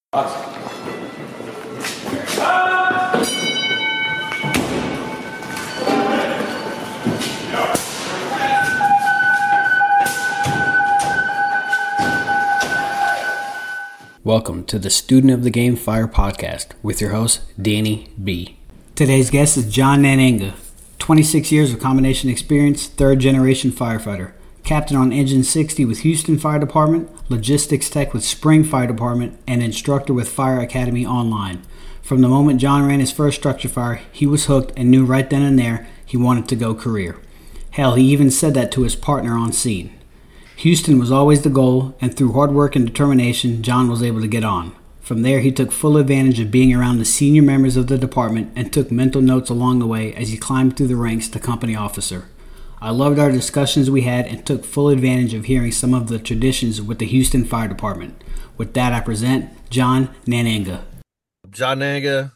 Welcome to the Student of the Game Fire podcast with your host, Danny B. Today's guest is John Nananga, 26 years of combination experience, third generation firefighter, captain on Engine 60 with Houston Fire Department, logistics tech with Spring Fire Department, and instructor with Fire Academy Online. From the moment John ran his first structure fire, he was hooked and knew right then and there he wanted to go career. Hell, he even said that to his partner on scene. Houston was always the goal, and through hard work and determination, John was able to get on. From there, he took full advantage of being around the senior members of the department and took mental notes along the way as he climbed through the ranks to company officer. I loved our discussions we had and took full advantage of hearing some of the traditions with the Houston Fire Department. With that, I present John Nananga. John Nananga,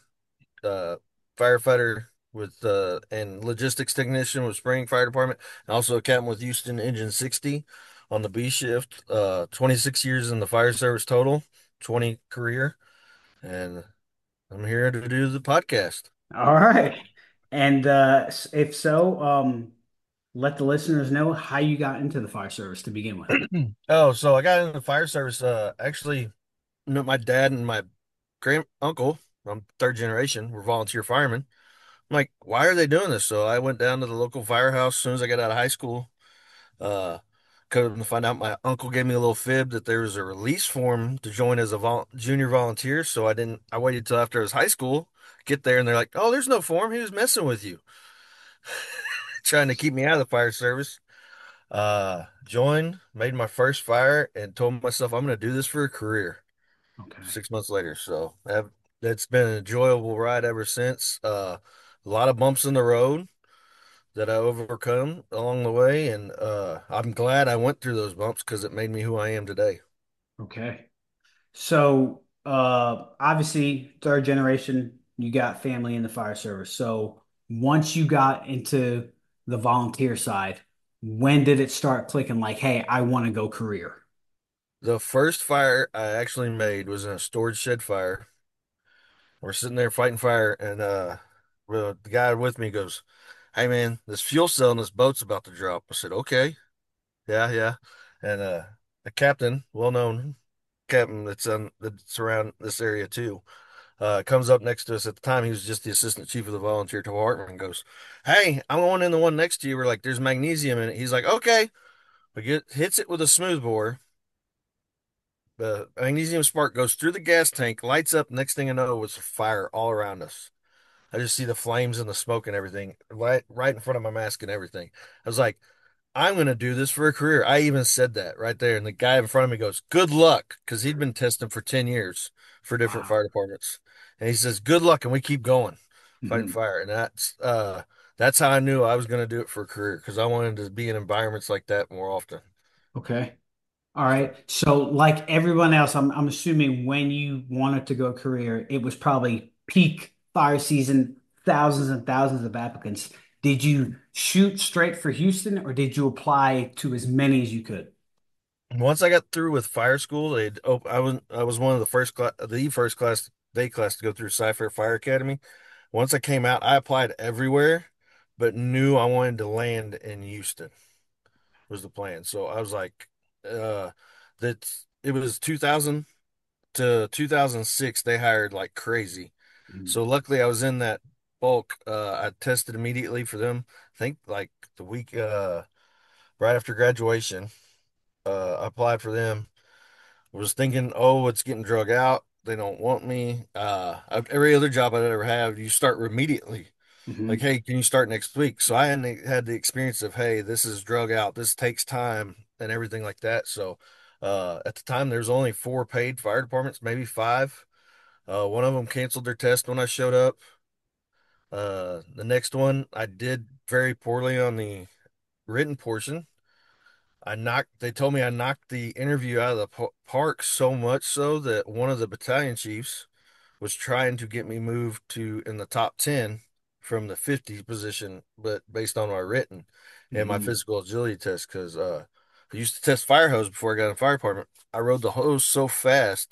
firefighter with and logistics technician with Spring Fire Department, and also a captain with Houston Engine 60 on the B shift. 26 years in the fire service total, 20 career, and I'm here to do the podcast. All right. And if so, let the listeners know how you got into the fire service to begin with. Oh, so I got into the fire service. Actually, my dad and my grand uncle, I'm third generation, were volunteer firemen. I'm like, why are they doing this? So I went down to the local firehouse as soon as I got out of high school. Uh, Come to find out, my uncle gave me a little fib that there was a release form to join as a junior volunteer. So I waited till after I was high school, get there, and they're like, oh, there's no form. He was messing with you, trying to keep me out of the fire service. Joined, made my first fire, and told myself I'm going to do this for a career. Okay. 6 months later. So that's been an enjoyable ride ever since. A lot of bumps in the road that I overcome along the way, and I'm glad I went through those bumps because it made me who I am today. Okay. So, obviously, third generation, you got family in the fire service. So, once you got into the volunteer side, when did it start clicking like, hey, I want to go career? The first fire I actually made was in a storage shed fire. We're sitting there fighting fire, and the guy with me goes, "Hey man, this fuel cell in this boat's about to drop." I said, "Okay, yeah, yeah," and the captain, well known captain that's around this area too. Comes up next to us. At the time, he was just the assistant chief of the volunteer department and goes, "Hey, I'm going in the one next to you." We're like, "There's magnesium in it." He's like, "Okay." Hits it with a smoothbore. The magnesium spark goes through the gas tank, lights up. Next thing I know, it's fire all around us. I just see the flames and the smoke and everything right in front of my mask and everything. I was like, I'm going to do this for a career. I even said that right there. And the guy in front of me goes, good luck. Because he'd been testing for 10 years for different Wow. fire departments. And he says, good luck. And we keep going, fighting Mhm. fire. And that's how I knew I was going to do it for a career because I wanted to be in environments like that more often. Okay. All right. So, like everyone else, I'm assuming when you wanted to go career, it was probably peak fire season, thousands and thousands of applicants. Did you shoot straight for Houston or did you apply to as many as you could? Once I got through with fire school, I was one of the first class day class to go through Cypher Fire Academy. Once I came out, I applied everywhere, but knew I wanted to land in Houston was the plan. So I was like, uh, that it was 2000 to 2006. They hired like crazy. Mhm. So luckily I was in that bulk. I tested immediately for them. I think like the week right after graduation. I applied for them. Was thinking, oh, it's getting drug out. They don't want me. Every other job I'd ever had, you start immediately. Like, Mhm. hey, can you start next week? So I hadn't had the experience of, hey, this is drug out. This takes time and everything like that. So at the time, there's only four paid fire departments, maybe five. One of them canceled their test when I showed up. The next one, I did very poorly on the written portion. They told me I knocked the interview out of the park so much so that one of the battalion chiefs was trying to get me moved to in the top 10 from the 50 position, but based on my written and my Mhm. physical agility test, because I used to test fire hose before I got in the fire department. I rode the hose so fast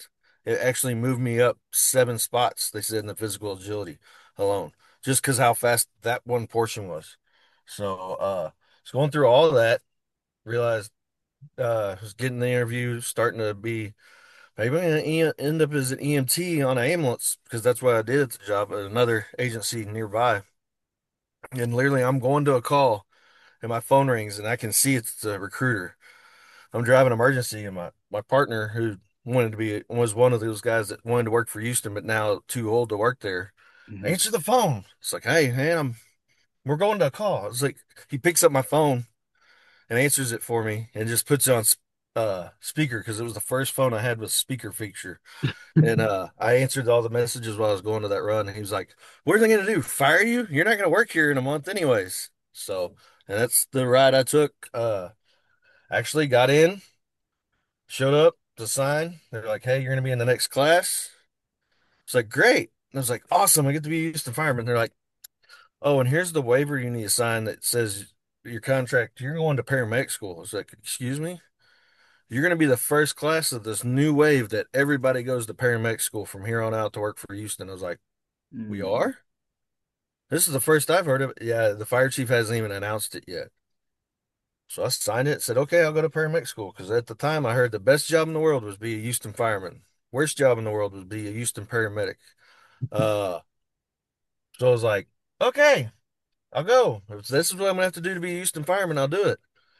it actually moved me up 7 spots, they said, in the physical agility alone, just because how fast that one portion was. So, was going through all of that, realized, was getting the interview, starting to be maybe I'm gonna end up as an EMT on an ambulance because that's what I did at the job at another agency nearby. And literally, I'm going to a call, and my phone rings, and I can see it's the recruiter. I'm driving emergency, and my partner, who wanted to be, was one of those guys that wanted to work for Houston, but now too old to work there. Hmm. Answer the phone. It's like, hey, man, we're going to a call. It's like he picks up my phone and answers it for me, and just puts it on speaker because it was the first phone I had with speaker feature. And I answered all the messages while I was going to that run. And he was like, "What are they going to do? Fire you? You're not going to work here in a month, anyways." So, and that's the ride I took. Actually got in, showed up to sign. They're like, "Hey, you're going to be in the next class." It's like, "Great." And I was like, "Awesome! I get to be used to fireman." They're like, "Oh, and here's the waiver you need to sign that says your contract. You're going to paramedic school." I was like, "Excuse me? You're going to be the first class of this new wave that everybody goes to paramedic school from here on out to work for Houston." I was like, "We Mm. are?" This is the first I've heard of it. Yeah, the fire chief hasn't even announced it yet. So I signed it, said, okay, I'll go to paramedic school. Because at the time, I heard the best job in the world was be a Houston fireman. Worst job in the world was be a Houston paramedic. Uh, so I was like, okay, I'll go. If this is what I'm gonna have to do to be a Houston fireman, I'll do it.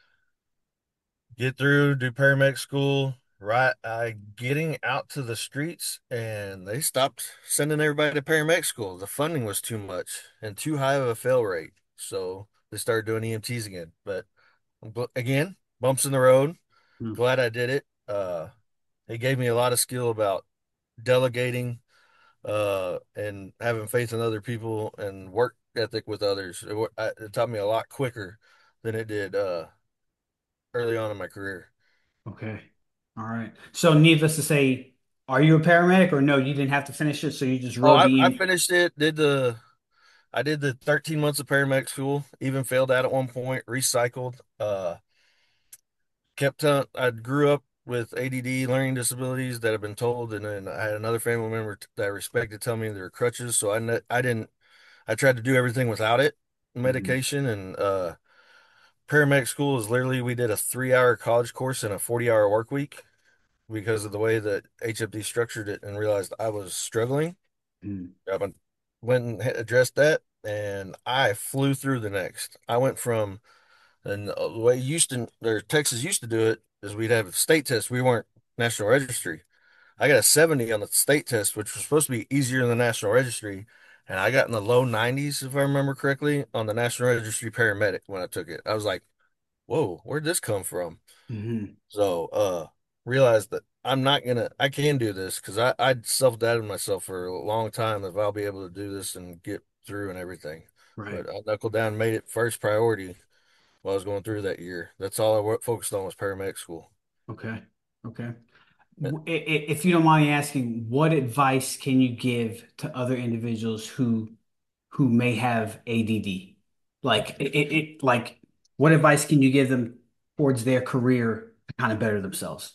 Get through, do paramedic school. Right, I getting out to the streets, and they stopped sending everybody to paramedic school. The funding was too much and too high of a fail rate. So they started doing EMTs again. But again, bumps in the road. Mm. Glad I did it. It gave me a lot of skill about delegating, and having faith in other people and work ethic with others. It taught me a lot quicker than it did early on in my career. Okay. All right. So, needless to say, are you a paramedic or no? You didn't have to finish it, so you just Oh, rode I the. finished it. I did the 13 months of paramedic school. Even failed out at one point. Recycled. Kept on. I grew up with ADD, learning disabilities that have been told, and then I had another family member that I respected tell me there were crutches. So I didn't. I tried to do everything without it, Mhm. medication, and paramedic school is literally we did a 3 hour college course and a 40 hour work week because of the way that HFD structured it, and realized I was struggling. Mhm. Went and addressed that, and I flew through the next. I went from, and the way Houston or Texas used to do it is we'd have a state test. We weren't National Registry. I got a 70 on the state test, which was supposed to be easier than the National Registry. And I got in the low 90s, if I remember correctly, on the National Registry paramedic when I took it. I was like, whoa, where'd this come from? Mhm. So, realized that I can do this because I'd self-doubted myself for a long time if I'll be able to do this and get through and everything. Right. But I knuckled down and made it first priority while I was going through that year. That's all focused on was paramedic school. Okay. Okay. If you don't mind me asking, what advice can you give to other individuals who may have ADD? Like what advice can you give them towards their career to kind of better themselves?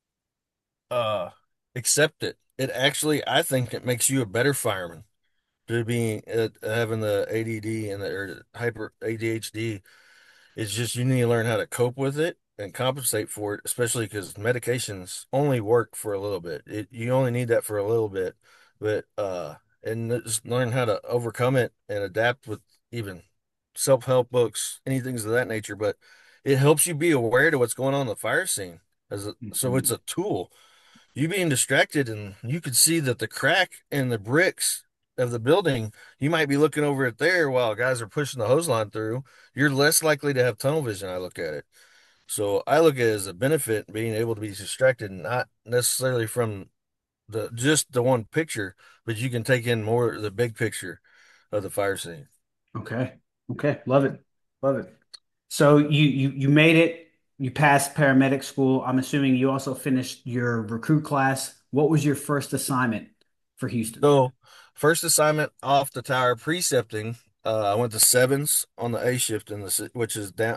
Uh, accept it. It actually, I think it makes you a better fireman to be having the ADD and the or hyper ADHD. It's just you need to learn how to cope with it and compensate for it, especially because medications only work for a little bit. You only need that for a little bit, but and just learn how to overcome it and adapt with even self-help books, anything of that nature. But it helps you be aware to what's going on in the fire scene so it's Mhm. a tool. You being distracted, and you could see that the crack in the bricks of the building, you might be looking over it there while guys are pushing the hose line through. You're less likely to have tunnel vision. I look at it. So I look at it as a benefit being able to be distracted, not necessarily from the just the one picture, but you can take in more the big picture of the fire scene. Okay. Okay. Love it. Love it. So you made it. You passed paramedic school. I'm assuming you also finished your recruit class. What was your first assignment for Houston? So first assignment off the tower precepting. I went to Sevens on the A shift in which is down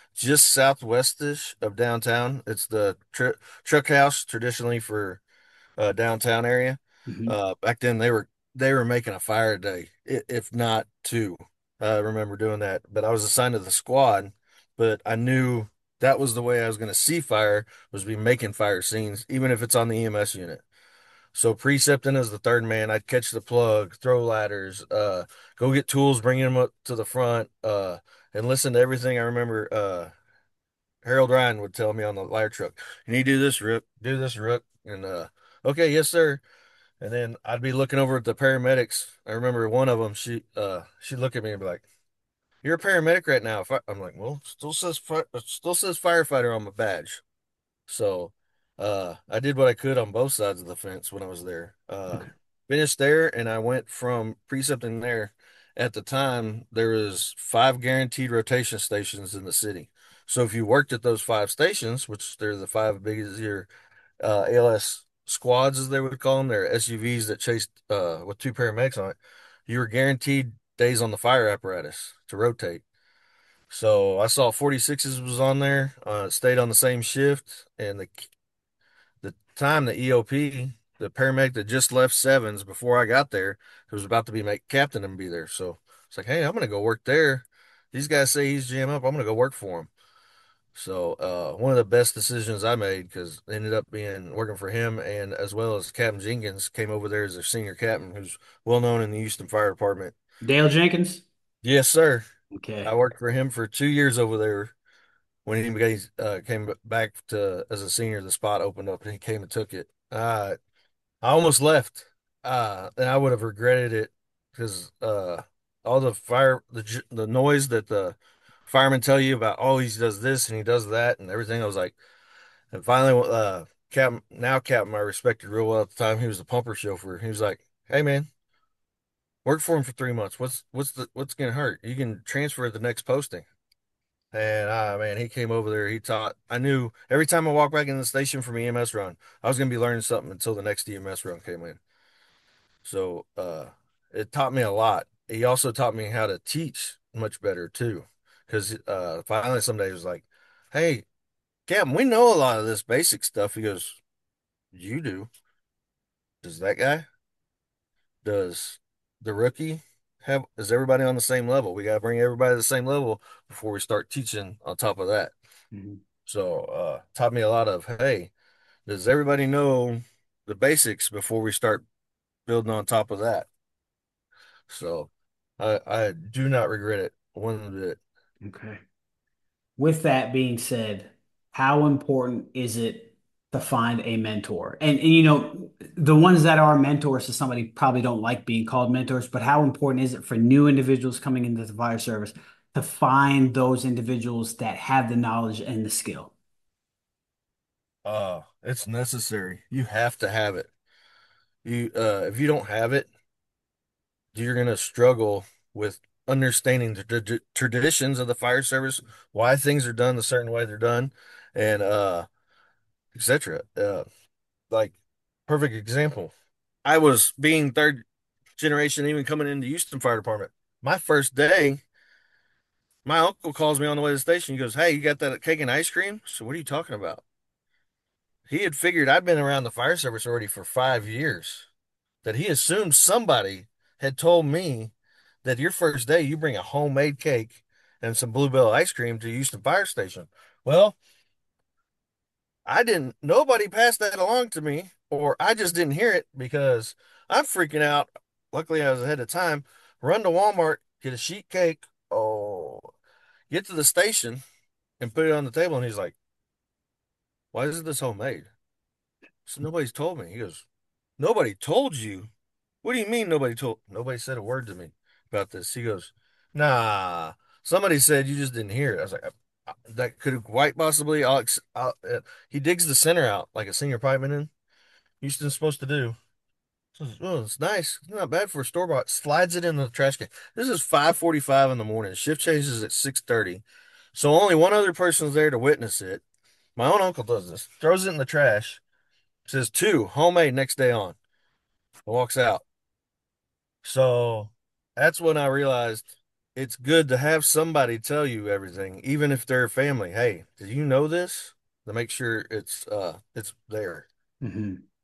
just southwestish of downtown. It's the truck house traditionally for downtown area. Hmm. Back then they were making a fire a day, if not two. I remember doing that, but I was assigned to the squad, but I knew that was the way I was going to see fire was be making fire scenes, even if it's on the EMS unit. So precepting as the third man, I'd catch the plug, throw ladders, go get tools, bring them up to the front, and listen to everything. I remember Harold Ryan would tell me on the ladder truck, "You need to do this, Rook. Do this, Rook." And okay, yes, sir. And then I'd be looking over at the paramedics. I remember one of them. She'd look at me and be like, "You're a paramedic right now." I'm like, "Well, still says firefighter on my badge." So, I did what I could on both sides of the fence when I was there. Okay. Finished there, and I went from precepting there. At the time, there was 5 guaranteed rotation stations in the city. So if you worked at those 5 stations, which they're the 5 biggest your ALS squads, as they would call them, they're SUVs that chased with 2 paramedics on it, you were guaranteed days on the fire apparatus to rotate. So I saw 46s was on there, stayed on the same shift, and the time the EOP, the paramedic that just left sevens before I got there, who was about to be make captain and be there. So it's like, hey, I'm gonna go work there. These guys say he's jam up. I'm gonna go work for him. So one of the best decisions I made because it ended up being working for him and as well as Captain Jenkins came over there as their senior captain, who's well known in the Houston Fire Department. Dale Jenkins. Yes, sir. I Okay. worked for him for 2 years over there. When came back to as a senior, the spot opened up and he came and took it. I almost left, and I would have regretted it because all the noise that the firemen tell you about, oh, he does this and he does that and everything. I was like, and finally, Captain, I respected real well at the time. He was the pumper chauffeur. He was like, "Hey, man, work for him for 3 months. What's gonna hurt? You can transfer at the next posting." And man, he came over there. He taught. I knew every time I walked back in the station from EMS run, I was gonna be learning something until the next EMS run came in. So it taught me a lot. He also taught me how to teach much better too. Because finally someday he was like, "Hey, Captain, we know a lot of this basic stuff." He goes, "You do? Does that guy? Does the rookie have? Is everybody on the same level? We got to bring everybody to the same level before we start teaching on top of that." Mhm. So taught me a lot of, hey, does everybody know the basics before we start building on top of that? So I do not regret it one bit. Okay. With that being said, how important is it to find a mentor? And the ones that are mentors to somebody probably don't like being called mentors, but how important is it for new individuals coming into the fire service to find those individuals that have the knowledge and the skill? It's necessary. You have to have it. You if you don't have it, you're gonna struggle with understanding the traditions of the fire service, why things are done the certain way they're done, and etc. Like perfect example. I was being third generation, even coming into Houston Fire Department. My first day, my uncle calls me on the way to the station. He goes, "Hey, you got that cake and ice cream?" So what are you talking about? He had figured I'd been around the fire service already for 5 years. That he assumed somebody had told me that your first day you bring a homemade cake and some Bluebell ice cream to Houston Fire Station. Well, I didn't, nobody passed that along to me, or I just didn't hear it because I'm freaking out. Luckily, I was ahead of time. Run to Walmart, get a sheet cake. Oh, get to the station and put it on the table. And he's like, "Why isn't this homemade?" So nobody's told me. He goes, "Nobody told you? What do you mean nobody told? Nobody said a word to me about this." He goes, "Nah, somebody said you just didn't hear it." I was like, That could quite possibly." He digs the center out like a senior pipeman in Houston's supposed to do. So, oh, it's nice. It's not bad for a store bought. Slides it in the trash can. This is 5:45 in the morning. Shift changes at 6:30. So only one other person's there to witness it. My own uncle does this. Throws it in the trash. Says two, homemade next day on. Walks out. So that's when I realized it's good to have somebody tell you everything, even if they're family. Hey, did you know this? To make sure it's there. Mhm.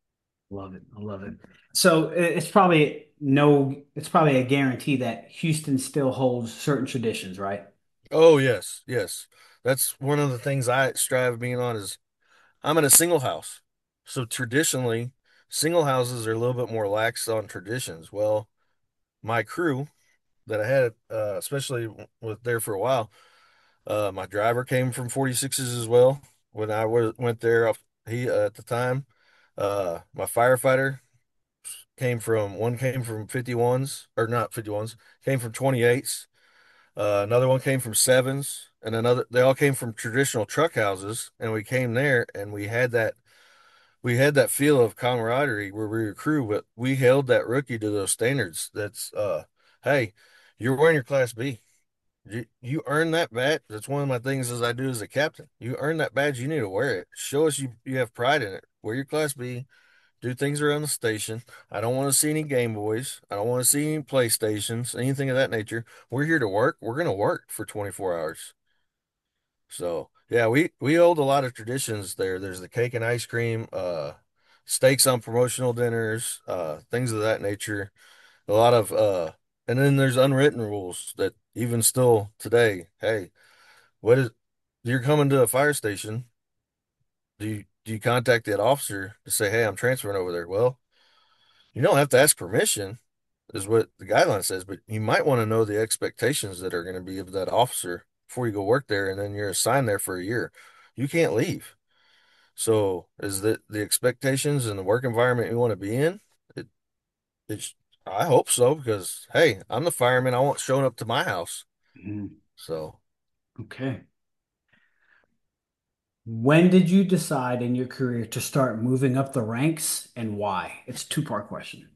Love it. I love it. So it's probably no, it's probably a guarantee that Houston still holds certain traditions, right? Oh yes, yes. That's one of the things I strive being on is I'm in a single house. So traditionally, single houses are a little bit more lax on traditions. Well, my crew that I had, especially with there for a while, my driver came from 46s as well. When I went there, he at the time, my firefighter came from 51s or not 51s, came from 28s. Another one came from sevens, and another they all came from traditional truck houses, and we came there and we had that feel of camaraderie where we were crew, but we held that rookie to those standards. That's hey, you're wearing your class B. You earn that badge. That's one of my things as I do as a captain. You earn that badge, you need to wear it. Show us you have pride in it. Wear your class B, do things around the station. I don't want to see any Game Boys. I don't want to see any PlayStations, anything of that nature. We're here to work. We're gonna work for 24 hours. So yeah, we hold a lot of traditions there. There's the cake and ice cream, steaks on promotional dinners, things of that nature. A lot of and then there's unwritten rules that even still today, hey, what is you're coming to a fire station, do you contact that officer to say, hey, I'm transferring over there? Well, you don't have to ask permission, is what the guideline says, but you might want to know the expectations that are going to be of that officer before you go work there, and then you're assigned there for a year. You can't leave. So, is that the expectations and the work environment you want to be in? It, it's, I hope so, because hey, I'm the fireman. I want showing up to my house. Mhm. So, Okay. When did you decide in your career to start moving up the ranks and why? It's a two-part question.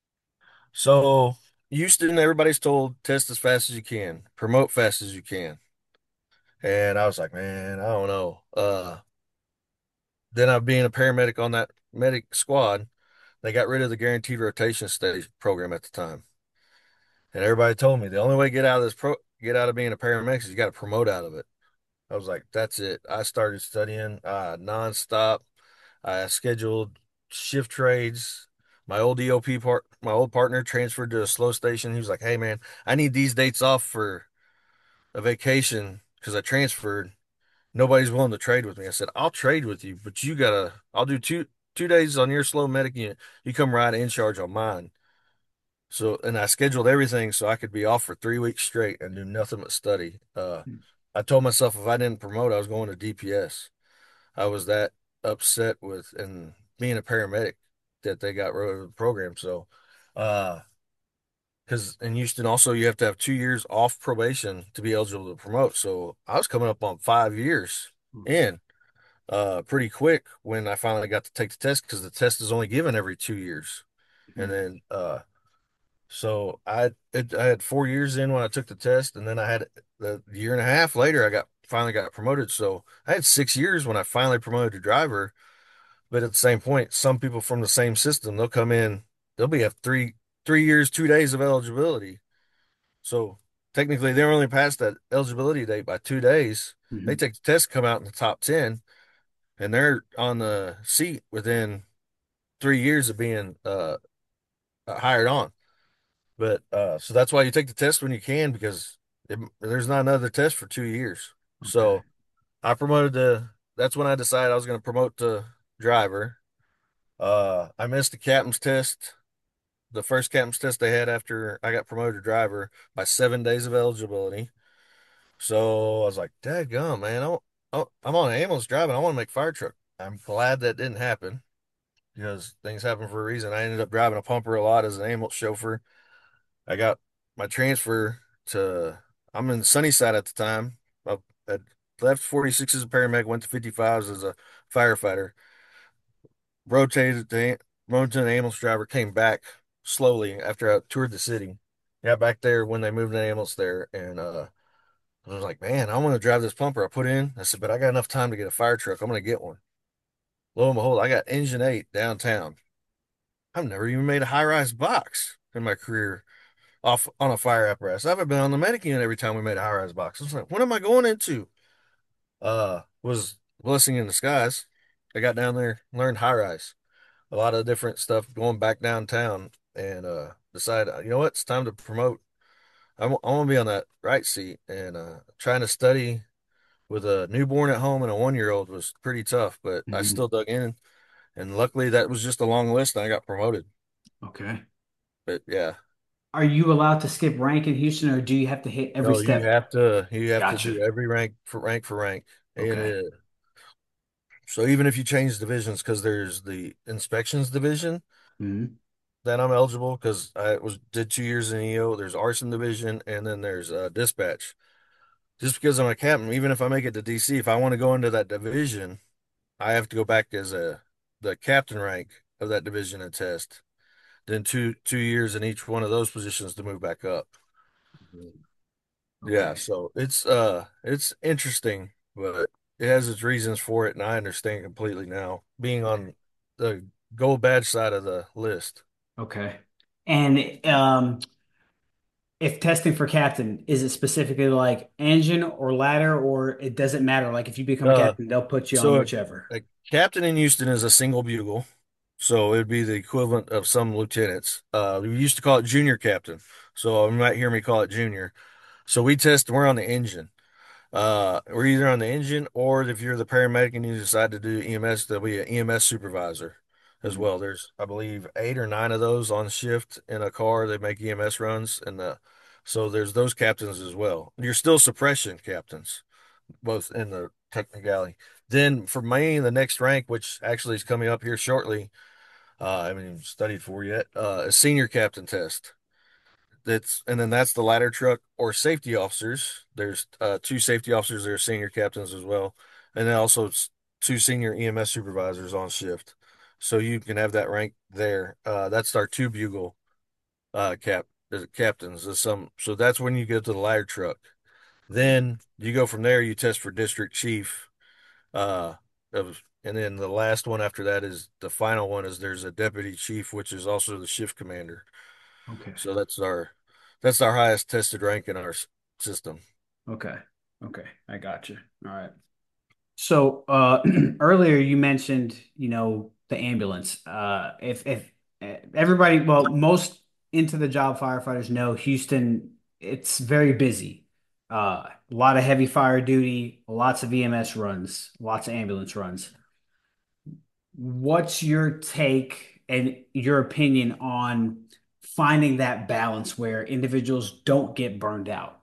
so Houston, everybody's told test as fast as you can, promote fast as you can. And I was like, man, I don't know. Then I being a paramedic on that medic squad, they got rid of the guaranteed rotation stage program at the time. And everybody told me the only way to get out of being a paramedic is you got to promote out of it. I was like, that's it. I started studying nonstop. I scheduled shift trades. My old partner transferred to a slow station. He was like, hey man, I need these dates off for a vacation because I transferred. Nobody's willing to trade with me. I said, I'll trade with you, but I'll do two days on your slow medic unit. You come ride in charge on mine. So, and I scheduled everything so I could be off for 3 weeks straight and do nothing but study. I told myself if I didn't promote, I was going to DPS. I was that upset with and being a paramedic that they got rid of the program. So, uh, because in Houston also you have to have 2 years off probation to be eligible to promote. So I was coming up on 5 years in pretty quick when I finally got to take the test because the test is only given every 2 years. And Mhm. then so I had 4 years in when I took the test, and then I had the year and a half later I got finally got promoted. So I had 6 years when I finally promoted to driver. But at the same point, some people from the same system, they'll come in, they'll be have 3 years, 2 days of eligibility. So technically they're only past that eligibility date by 2 days. They Mhm. take the test, come out in the top 10, and they're on the seat within 3 years of being hired on. But so that's why you take the test when you can because there's not another test for 2 years. Okay. So I promoted to, that's when I decided I was going to promote to driver. I missed the captain's test, the first captain's test they had after I got promoted to driver by 7 days of eligibility. So I was like, dadgum, man, I'm on an ambulance driving. I want to make fire truck. I'm glad that didn't happen because things happen for a reason. I ended up driving a pumper a lot as an ambulance chauffeur. I got my transfer to, I'm in Sunnyside at the time. I had left 46 as a paramedic, went to 55s as a firefighter, rotated to, to an ambulance driver, came back slowly after I toured the city. Got back there when they moved an ambulance there, and I was like, man, I want to drive this pumper. I put in, I said, but I got enough time to get a fire truck. I'm going to get one. Lo and behold, I got Engine 8 downtown. I've never even made a high rise box in my career off on a fire apparatus. I've been on the medic unit every time we made a high rise box. I was like, what am I going into? Was blessing in disguise. I got down there, learned high rise. a lot of different stuff going back downtown, and decided, you know what, it's time to promote. I want to be on that right seat, and trying to study with a newborn at home and a 1 year old was pretty tough, but I Mhm. still dug in, and luckily that was just a long list, and I got promoted. Okay. But yeah, Are you allowed to skip rank in Houston, or do you have to hit every no, step? you have to Gotcha. do every rank for rank, and Okay. so even if you change divisions, because there's the inspections division Mhm. that I'm eligible, because I was did 2 years in EO. There's arson division, and then there's dispatch. Just because I'm a captain, even if I make it to DC, if I want to go into that division, I have to go back as the captain rank of that division and test. Then two years in each one of those positions to move back up. Yeah, Okay. so it's interesting, but it has its reasons for it, and I understand completely now, being Okay. on the gold badge side of the list. Okay. And if testing for captain, is it specifically like engine or ladder, or it doesn't matter? Like if you become a Uh, captain, they'll put you on so whichever. a captain in Houston is a single bugle, so it'd be the equivalent of some lieutenants. We used to call it junior captain, so you might hear me call it junior. So we're on the engine. We're either on the engine, or if you're the paramedic and you decide to do EMS, there'll be an EMS supervisor as Mhm. well. There's, I believe, 8 or 9 of those on shift in a car. They make EMS runs, and so there's those captains as well. You're still suppression captains, both in the technicality. Then for me, the next rank, which actually is coming up here shortly, I haven't even studied for yet, a senior captain test. That's the ladder truck or safety officers. There's two safety officers that are senior captains as well, and then also two senior EMS supervisors on shift. So you can have that rank there. That's our two bugle captains. So that's when you get to the ladder truck. Then you go from there. You test for district chief. And then the last one after that is the final one is there's a deputy chief, which is also the shift commander. Okay. So that's our highest tested rank in our system. Okay. Okay. I got you. All right. So earlier you mentioned, the ambulance. If everybody, well, most into the job firefighters know Houston, it's very busy. A lot of heavy fire duty, lots of EMS runs, lots of ambulance runs. What's your take and your opinion on finding that balance where individuals don't get burned out?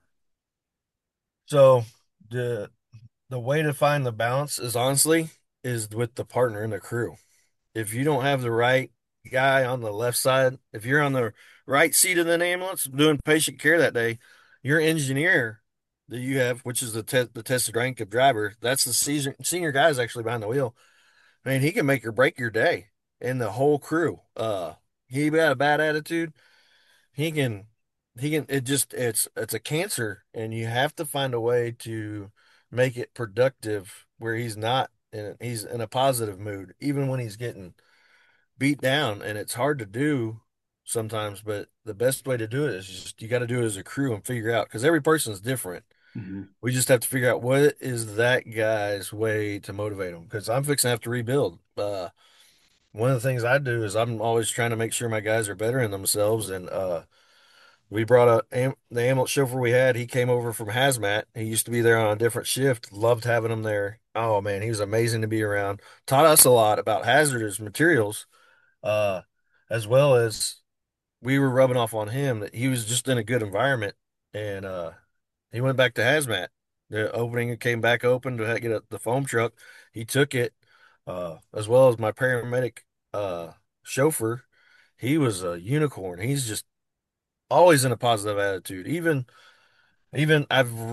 So the the way to find the balance is honestly is with the partner and the crew. If you don't have the right guy on the left side, if you're on the right seat of the ambulance doing patient care that day, your engineer that you have, which is the tested rank of driver, that's the senior guy is actually behind the wheel. Man, he can make or break your day and the whole crew. He got a bad attitude. He can, it's a cancer, and you have to find a way to make it productive where he's in a positive mood, even when he's getting beat down, and it's hard to do sometimes, but the best way to do it is just you got to do it as a crew and figure out because every person's different. Mhm. We just have to figure out what is that guy's way to motivate him because I'm fixing to have to rebuild. One of the things I do is I'm always trying to make sure my guys are bettering themselves. And we brought the ambulance chauffeur we had. He came over from hazmat. He used to be there on a different shift. Loved having him there. Oh man, he was amazing to be around. Taught us a lot about hazardous materials, uh, as well as we were rubbing off on him that he was just in a good environment. And he went back to hazmat. The opening came back open to get the foam truck. He took it, as well as my paramedic uh, chauffeur. He was a unicorn. He's just always in a positive attitude. Even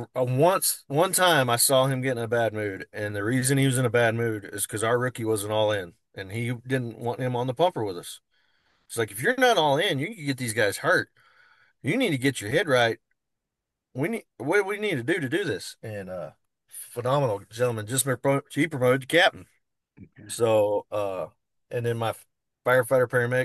one time I saw him get in a bad mood, and the reason he was in a bad mood is because our rookie wasn't all in, and he didn't want him on the pumper with us. It's like if you're not all in, you can get these guys hurt. You need to get your head right. What do we need to do this? And phenomenal gentleman, he promoted to captain. Okay. So and then my firefighter paramedic,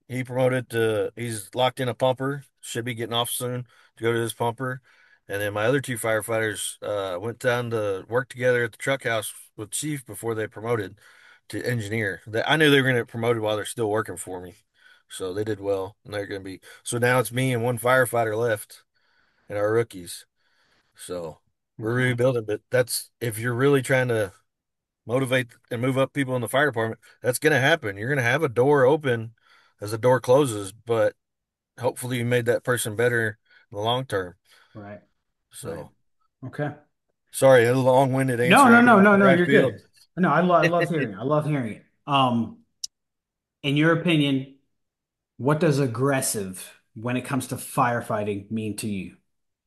he's locked in a pumper, should be getting off soon to go to this pumper. And then my other two firefighters went down to work together at the truck house with chief before they promoted to engineer. I knew they were going to get promoted while they're still working for me. So they did well, and they're going to be. So now it's me and one firefighter left and our rookies. So we're Okay. rebuilding, but that's if you're really trying to motivate and move up people in the fire department, that's going to happen. You're going to have a door open as the door closes, but hopefully you made that person better in the long term. Right. Right. So Okay. sorry, a long-winded No, answer. no, I no, get no, no. where I You're feel. good. No, I love hearing it. I love hearing it. In your opinion, what does aggressive when it comes to firefighting mean to you?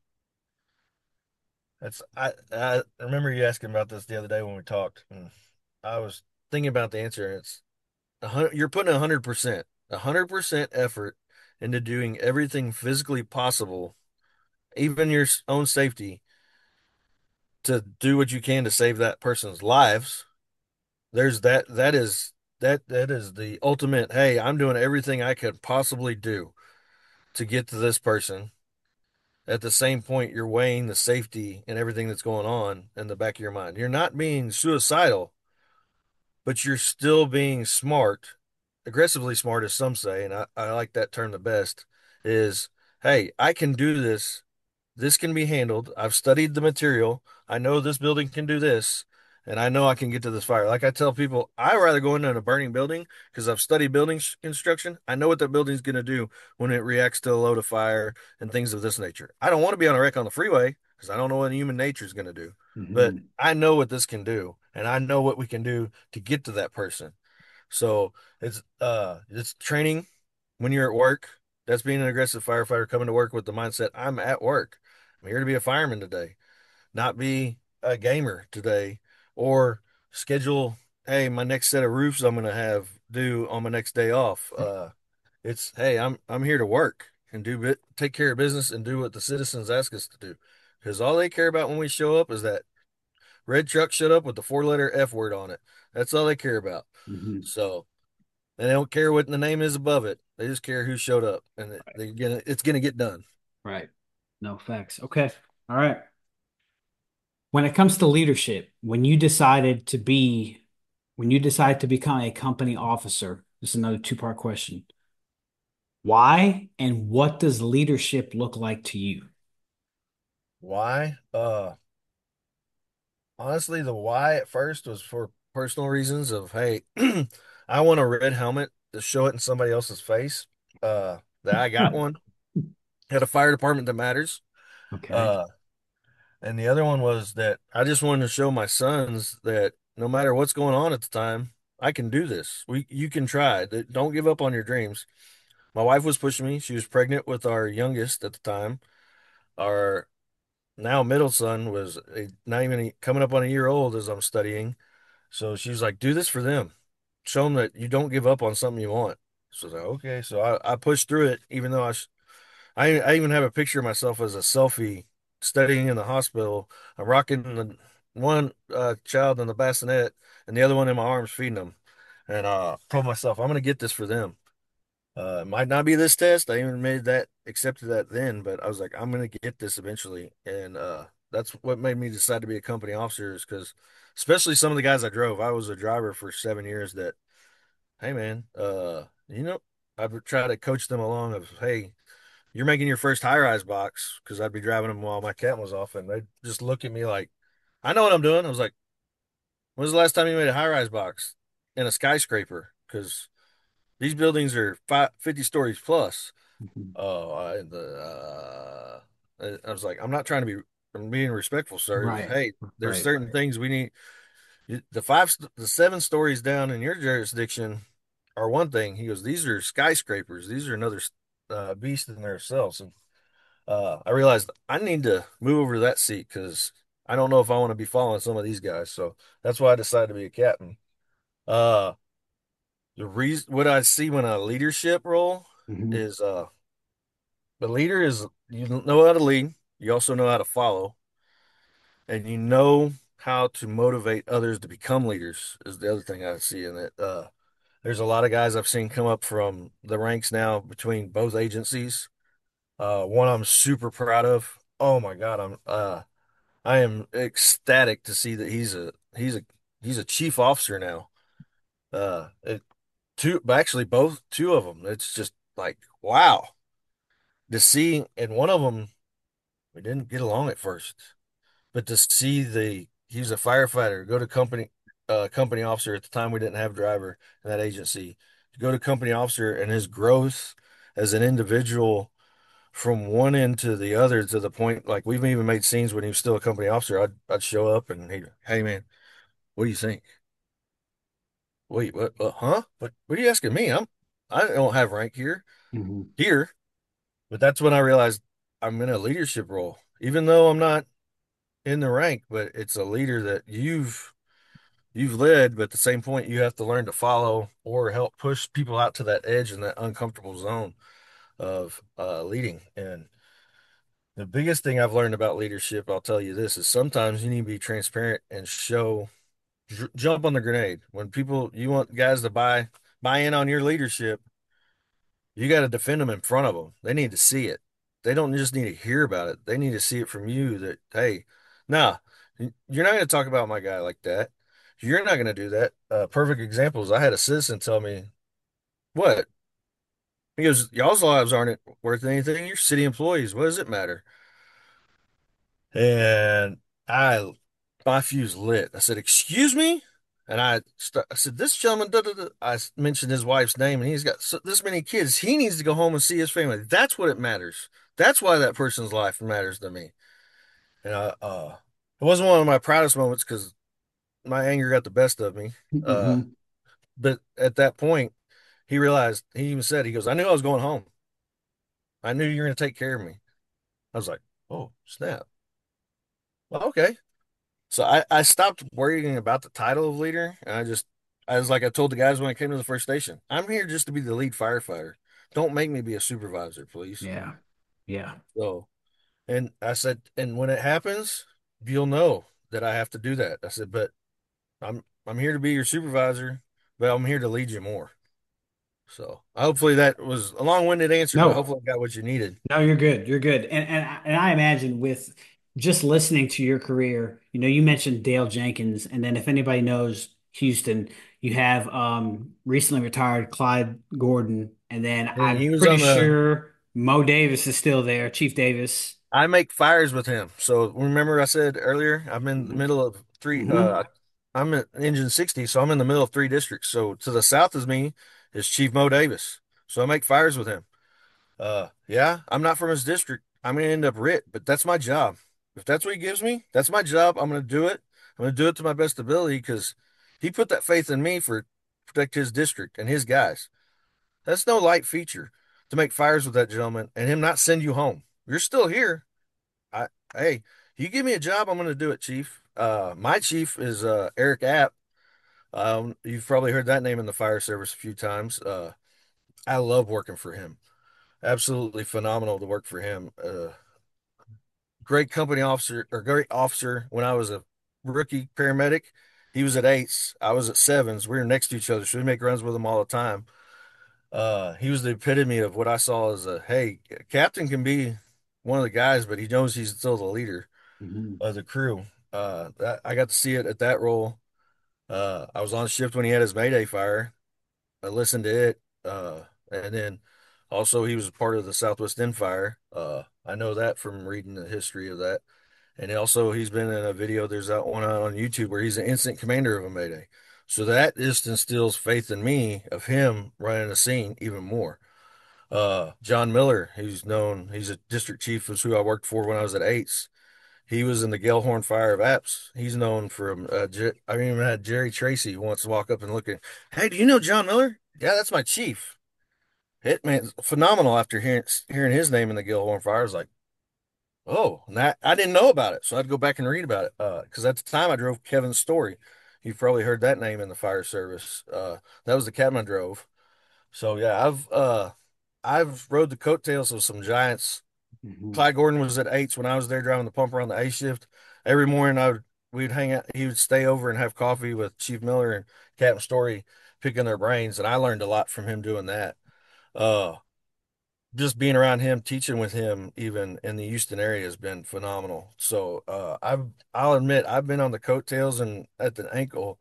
I remember you asking about this the other day when we talked, and I was thinking about the answer. And it's 100, you're putting 100% effort into doing everything physically possible, even your own safety, to do what you can to save that person's lives. There's that is the ultimate, hey, I'm doing everything I could possibly do to get to this person. At the same point, you're weighing the safety and everything that's going on in the back of your mind. You're not being suicidal, but you're still being smart, aggressively smart, as some say, and I like that term the best, is, hey, I can do this. This can be handled. I've studied the material. I know this building can do this, and I know I can get to this fire. Like I tell people, I rather go into a burning building because I've studied building construction. I know what that building's going to do when it reacts to a load of fire and things of this nature. I don't want to be on a wreck on the freeway because I don't know what human nature is going to do. But Hmm. I know what this can do, and I know what we can do to get to that person. So it's training when you're at work. That's being an aggressive firefighter coming to work with the mindset, I'm at work. I'm here to be a fireman today, not be a gamer today, or schedule, hey, my next set of roofs I'm gonna have due on my next day off. It's, hey, I'm here to work and take care of business and do what the citizens ask us to do. Because all they care about when we show up is that red truck showed up with the four-letter F word on it. That's all they care about. Hmm. So and they don't care what the name is above it. They just care who showed up, and it's gonna get done. Right. No facts. Okay. All right. When it comes to leadership, when you decided to become a company officer, this is another two-part question. Why and what does leadership look like to you? Why? Honestly, the why at first was for personal reasons of, hey, I want a red helmet to show it in somebody else's face. That I got one at a fire department that matters. Okay. Uh, and the other one was that I just wanted to show my sons that no matter what's going on at the time, I can do this. You can try. Don't give up on your dreams. My wife was pushing me. She was pregnant with our youngest at the time. Our now middle son was not even coming up on a year old as I'm studying. So she was like, do this for them. Show them that you don't give up on something you want. So I was like, okay. So I pushed through it, even though I even have a picture of myself as a selfie studying in the hospital. I'm rocking the one child in the bassinet and the other one in my arms feeding them. And told myself, I'm going to get this for them. It might not be this test. I even accepted that then, but I was like, I'm gonna get this eventually. And that's what made me decide to be a company officer is because especially some of the guys I drove, I was a driver for 7 years that, hey man, I would try to coach them along of, hey, you're making your first high rise box because I'd be driving them while my cat was off and they'd just look at me like, I know what I'm doing. I was like, when's the last time you made a high rise box in a skyscraper? Because these buildings are 50 stories plus. Mhm. Oh, I was like, I'm not trying to be, I'm being respectful, sir. Right. Hey, there's Right. certain things we need. The 7 stories down in your jurisdiction are one thing. He goes, these are skyscrapers. These are another beast in themselves. And I realized I need to move over to that seat because I don't know if I want to be following some of these guys. So that's why I decided to be a captain. Uh, the reason what I see when a leadership role Hmm. is the leader is you know how to lead, you also know how to follow, and you know how to motivate others to become leaders is the other thing I see in it. There's a lot of guys I've seen come up from the ranks now between both agencies. One I'm super proud of. Oh my God, I am ecstatic to see that he's a chief officer now. It two, but actually both two of them. It's just like wow to see, and one of them we didn't get along at first, but to see he's a firefighter, go to company officer at the time we didn't have driver in that agency, to go to company officer and his growth as an individual from one end to the other to the point like we've even made scenes when he was still a company officer. I'd show up and he'd, hey man, what do you think? Wait, what? Huh? What are you asking me? I don't have rank Hmm. here. But that's when I realized I'm in a leadership role, even though I'm not in the rank. But it's a leader that you've led, but at the same point, you have to learn to follow or help push people out to that edge and that uncomfortable zone of leading. And the biggest thing I've learned about leadership, I'll tell you this, is sometimes you need to be transparent and jump on the grenade. When people, you want guys to buy in on your leadership, you got to defend them in front of them. They need to see it. They don't just need to hear about it. They need to see it from you that, hey, nah, you're not going to talk about my guy like that. You're not going to do that. Perfect example is I had a citizen tell me, what? He goes, y'all's lives aren't worth anything. You're city employees. What does it matter? And I, my fuse lit. I said, "Excuse me," and I said, "This gentleman." Da, da, da. Mentioned his wife's name, and he's got this many kids. He needs to go home and see his family. That's what it matters. That's why that person's life matters to me. And it wasn't one of my proudest moments because my anger got the best of me. Uh, Hmm. but at that point, he realized. He even said, "He goes, I knew I was going home. I knew you were going to take care of me." I was like, "Oh, snap. Well, okay." So I stopped worrying about the title of leader, and I was like I told the guys when I came to the first station, I'm here just to be the lead firefighter. Don't make me be a supervisor, please. Yeah. Yeah. So, and I said, and when it happens, you'll know that I have to do that. I said, but I'm here to be your supervisor, but I'm here to lead you more. So hopefully that was a long-winded answer, but No. hopefully I got what you needed. No, you're good. You're good. And I imagine with just listening to your career, you mentioned Dale Jenkins, and then if anybody knows Houston, you have recently retired Clyde Gordon, and then And I'm he was pretty on the sure Mo Davis is still there, Chief Davis. I make fires with him. So remember I said earlier, I'm in the Hmm. middle of three Hmm. I'm at engine 60, so I'm in the middle of three districts. So to the south of me is Chief Mo Davis. So I make fires with him. Yeah, I'm not from his district. I'm gonna end up writ, but that's my job. If that's what he gives me, that's my job. I'm gonna do it. I'm gonna do it to my best ability because he put that faith in me for protect his district and his guys. That's no light feature to make fires with that gentleman and him not send you home. You're still here. I hey, you give me a job, I'm going to do it, Chief. My chief is Eric App. You've probably heard that name in the fire service a few times. I love working for him. Absolutely phenomenal to work for him. Great company officer or great officer when I was a rookie paramedic. He was at eights, I was at sevens. We were next to each other, so we make runs with him all the time. He was the epitome of what I saw as a hey, captain can be one of the guys, but he knows he's still the leader Hmm. of the crew. I got to see it at that role. I was on shift when he had his Mayday fire. I listened to it. And then also he was a part of the Southwest End fire. I know that from reading the history of that. And also he's been in a video. There's that one on YouTube where he's an instant commander of a Mayday. So that just instills faith in me of him running a scene even more. John Miller, he's a district chief, was who I worked for when I was at eights. He was in the Gellhorn Fire of Apps. He's known from, I even had Jerry Tracy once walk up and look at, hey, do you know John Miller? Yeah, that's my chief. Hitman, phenomenal after hearing his name in the Gellhorn Fire. I was like, oh, and that, I didn't know about it. So I'd go back and read about it. Because at the time I drove Kevin's Story. You've probably heard that name in the fire service. That was the captain I drove. So yeah, I've rode the coattails of some giants. Hmm. Clyde Gordon was at eights when I was there driving the pumper on the A shift. Every morning we'd hang out. He would stay over and have coffee with Chief Miller and Captain Story, picking their brains, and I learned a lot from him doing that. Uh, just being around him, teaching with him, even in the Houston area, has been phenomenal. So I'll admit I've been on the coattails and at the ankle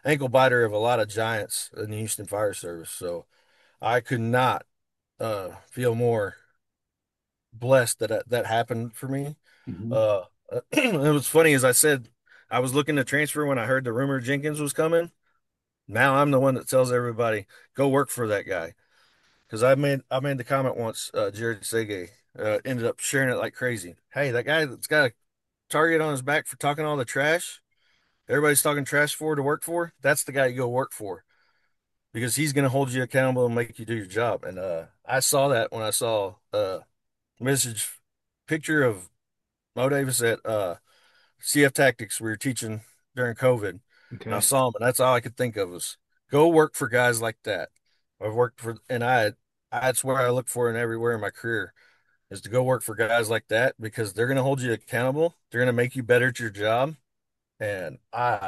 ankle biter of a lot of giants in the Houston Fire Service. So I could not feel more blessed that that happened for me. Hmm. Uh, it was funny, as I said, I was looking to transfer when I heard the rumor Jenkins was coming. Now I'm the one that tells everybody go work for that guy because I made the comment once. Jared Sege ended up sharing it like crazy. Hey, that guy that's got a target on his back for talking all the trash. Everybody's talking trash for to work for. That's the guy you go work for because he's going to hold you accountable and make you do your job. And I saw that when I saw message picture of Mo Davis at CF Tactics we were teaching during COVID. And I Okay. saw him, and that's all I could think of was go work for guys like that. I've worked for, and that's where I look for in everywhere in my career is to go work for guys like that because they're going to hold you accountable. They're going to make you better at your job. And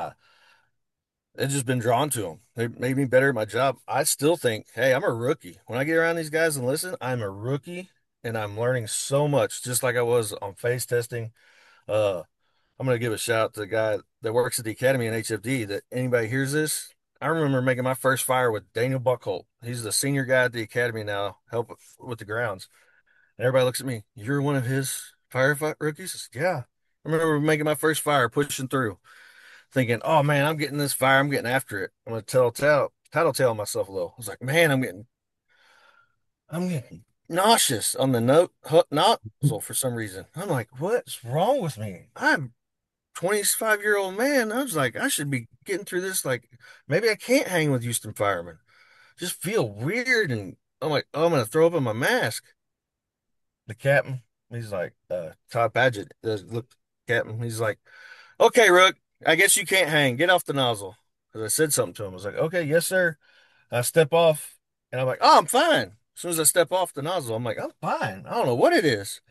I've just been drawn to them. They made me better at my job. I still think, hey, I'm a rookie. When I get around these guys and listen, I'm a rookie and I'm learning so much, just like I was on phase testing. Uh, I'm going to give a shout out to the guy that works at the academy in HFD that anybody hears this. I remember making my first fire with Daniel Buckholt. He's the senior guy at the academy now, help with the grounds. And everybody looks at me, you're one of his firefight rookies? I said, yeah. I remember making my first fire, pushing through, thinking, oh man, I'm getting this fire, I'm getting after it. I'm going to tattletale myself a little. I was like, man, I'm getting nauseous on the nozzle for some reason. I'm like, what's wrong with me? I'm 25-year-old man. I was like, I should be getting through this. Like, maybe I can't hang with Houston firemen. Just feel weird. And I'm like, oh, I'm going to throw up in my mask. The captain, he's like, Todd Paget, look, captain, he's like, okay, Rook, I guess you can't hang. Get off the nozzle. Because I said something to him. I was like, okay, yes, sir. I step off and I'm like, oh, I'm fine. As soon as I step off the nozzle, I'm like, I'm fine. I don't know what it is.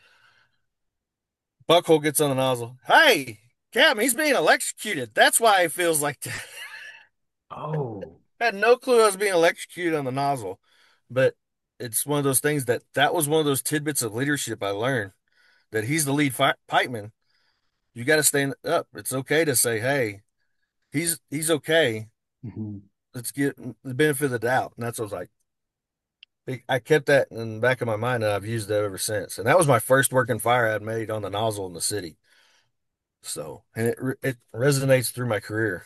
Buckhole gets on the nozzle. Hey, Captain, he's being electrocuted. That's why it feels like that. Oh. I had no clue I was being electrocuted on the nozzle, but it's one of those things that was one of those tidbits of leadership I learned that he's the lead pipeman. You got to stand up. It's okay to say, "Hey, he's okay. Hmm. Let's get the benefit of the doubt." And that's what I was like. I kept that in the back of my mind, and I've used that ever since. And that was my first working fire I'd made on the nozzle in the city. So, and it resonates through my career.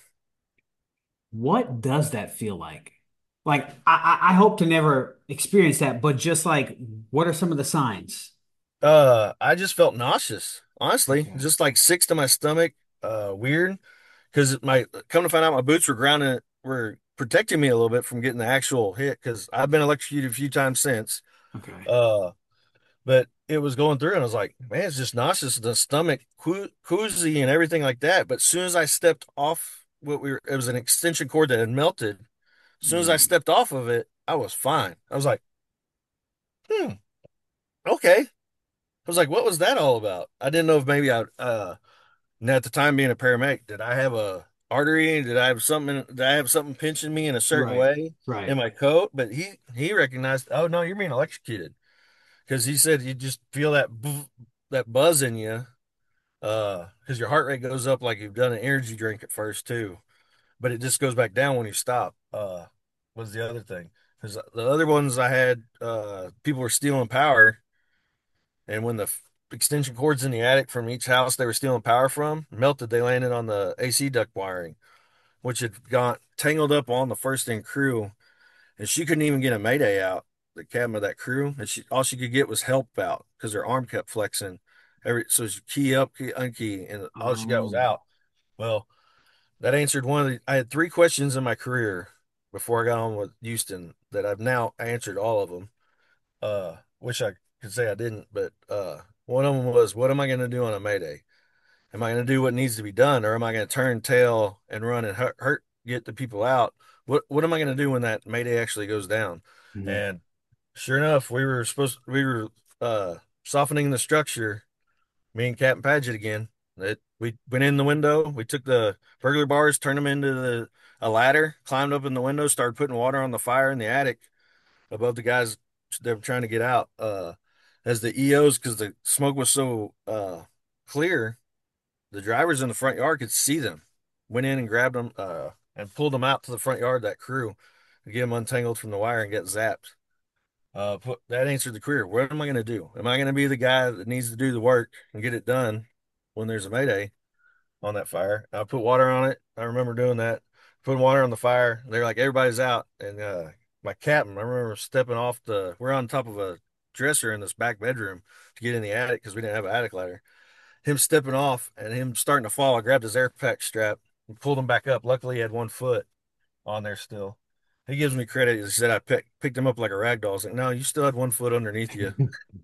What does that feel like? Like, I hope to never experience that, but just like, what are some of the signs? I just felt nauseous, honestly, Okay. just like sick to my stomach, weird, because my come to find out my boots were protecting me a little bit from getting the actual hit because I've been electrocuted a few times since. Okay. Uh, but it was going through, and I was like, man, it's just nauseous, the stomach queasy and everything like that. But as soon as I stepped off it was an extension cord that had melted. As soon as I Mm. stepped off of it, I was fine. I was like, okay. I was like, what was that all about? I didn't know if maybe and at the time being a paramedic, did I have a artery? Did I have something pinching me in a certain Right. way in Right. my coat? But he recognized, oh no, you're being electrocuted. Because he said you just feel that buzz in you, because your heart rate goes up like you've done an energy drink at first too. But it just goes back down when you stop. Was the other thing. Because the other ones I had, people were stealing power. And when the extension cords in the attic from each house they were stealing power from melted, they landed on the AC duct wiring, which had got tangled up on the first in crew. And she couldn't even get a mayday out, the captain of that crew. And all she could get was help out because her arm kept flexing. So she key up, key unkey, and all she got was Oh. out. Well, that answered I had three questions in my career before I got on with Houston that I've now answered all of them. Wish I could say I didn't, but one of them was, what am I going to do on a Mayday? Am I going to do what needs to be done, or am I going to turn tail and run and get the people out? What am I going to do when that Mayday actually goes down? Mhm. And sure enough, we were softening the structure. Me and Captain Paget again. We went in the window. We took the burglar bars, turned them into a ladder, climbed up in the window, started putting water on the fire in the attic above the guys that were trying to get out. As the EOs, because the smoke was so clear, the drivers in the front yard could see them. Went in and grabbed them. and pulled them out to the front yard, that crew, to get them untangled from the wire and get zapped. That answered the career. What am I going to do? Am I going to be the guy that needs to do the work and get it done when there's a mayday on that fire? I put water on it. I remember doing that, putting water on the fire. They're like, everybody's out. And my captain, I remember stepping off we're on top of a dresser in this back bedroom to get in the attic because we didn't have an attic ladder. Him stepping off and him starting to fall, I grabbed his air pack strap and pulled him back up. Luckily, he had 1 foot on there still. He gives me credit. He said I picked him up like a rag doll. I was like, no, you still had 1 foot underneath you.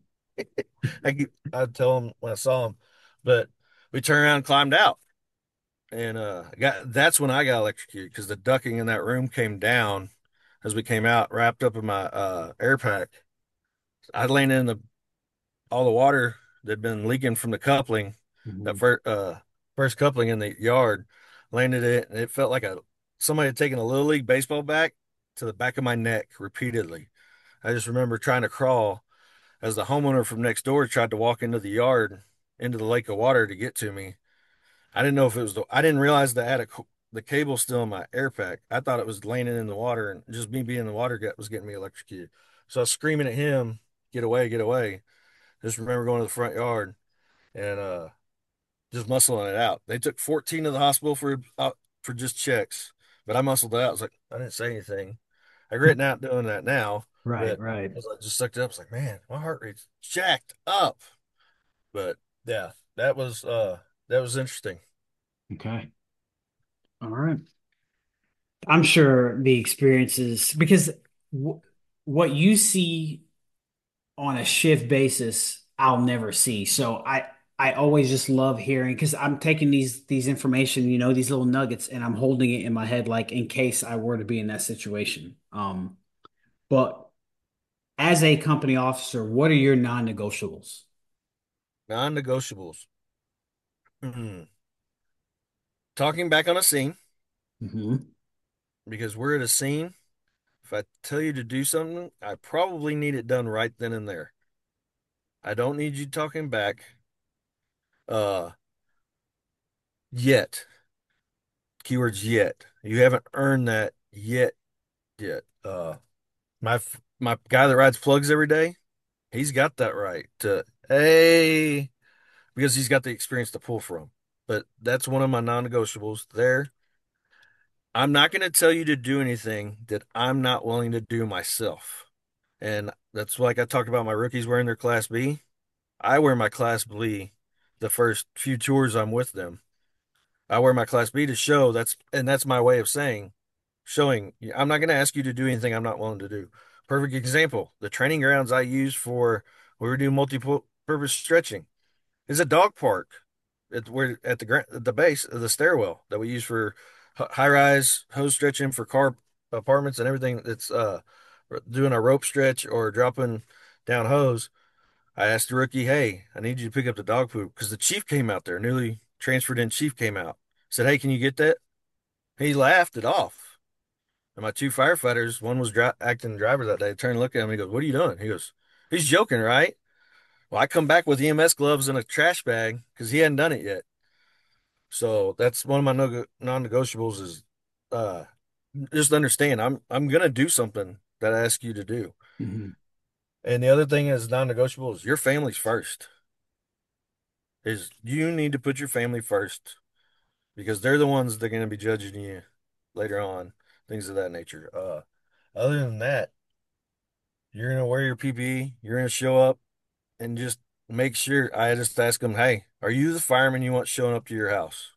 I'd tell him when I saw him, but we turned around and climbed out, and that's when I got electrocuted because the ducking in that room came down as we came out, wrapped up in my air pack. I landed in the all the water that'd been leaking from the coupling, that Mhm. first coupling in the yard, landed it, and it felt like a somebody had taken a little league baseball bat to the back of my neck repeatedly. I just remember trying to crawl as the homeowner from next door tried to walk into the yard, into the lake of water to get to me. I didn't know if it was I didn't realize that I had the cable still in my air pack. I thought it was landing in the water, and just me being in the water was getting me electrocuted. So I was screaming at him, "Get away, get away." Just remember going to the front yard and just muscling it out. They took 14 to the hospital for just checks, but I muscled it out. I was like, I didn't say anything. I regret not doing that now, Right, but right. as I just sucked it up, I was like, man, my heart rate's jacked up. But yeah, that was interesting. Okay. All right. I'm sure the experiences, because w what you see on a shift basis, I'll never see. So I always just love hearing because I'm taking these information, these little nuggets, and I'm holding it in my head, like in case I were to be in that situation. But as a company officer, what are your non-negotiables? Non-negotiables. Talking back on a scene, Hmm. because we're at a scene. If I tell you to do something, I probably need it done right then and there. I don't need you talking back uh yet. Keywords yet. You haven't earned that yet. My guy that rides plugs every day, he's got that right to hey because he's got the experience to pull from. But that's one of my non-negotiables there. I'm not going to tell you to do anything that I'm not willing to do myself. And that's like I talked about my rookies wearing their Class B. I wear my Class B the first few tours I'm with them. I wear my Class B to show that's my way of saying, showing I'm not going to ask you to do anything I'm not willing to do. Perfect example. The training grounds I use for where we do multi-purpose stretching is a dog park. We're at at the base of the stairwell that we use for high rise hose stretching for car apartments and everything that's doing a rope stretch or dropping down hose. I asked the rookie, "Hey, I need you to pick up the dog poop," because the chief came out there, newly transferred in chief came out. Said, "Hey, can you get that?" He laughed it off. And my two firefighters, one was acting driver that day, turned to look at him. He goes, "What are you doing?" He goes, "He's joking, right?" Well, I come back with EMS gloves and a trash bag because he hadn't done it yet. So that's one of my non-negotiables is uh just understand I'm gonna do something that I ask you to do. Hmm. And the other thing is non-negotiable is your family's first. Is you need to put your family first because they're the ones that are going to be judging you later on, things of that nature. Other than that, you're going to wear your PPE, you're going to show up and just make sure. I just ask them, hey, are you the fireman you want showing up to your house?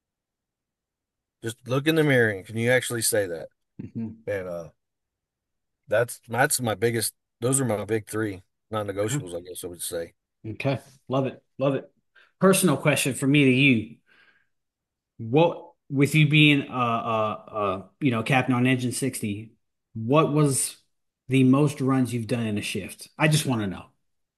Just look in the mirror and can you actually say that? Hmm. And that's my biggest, those are my big three Okay. non-negotiables, I guess I would say. Okay. Love it. Love it. Personal question for me to you. What, with you being captain on Engine 60, what was the most runs you've done in a shift? I just want to know.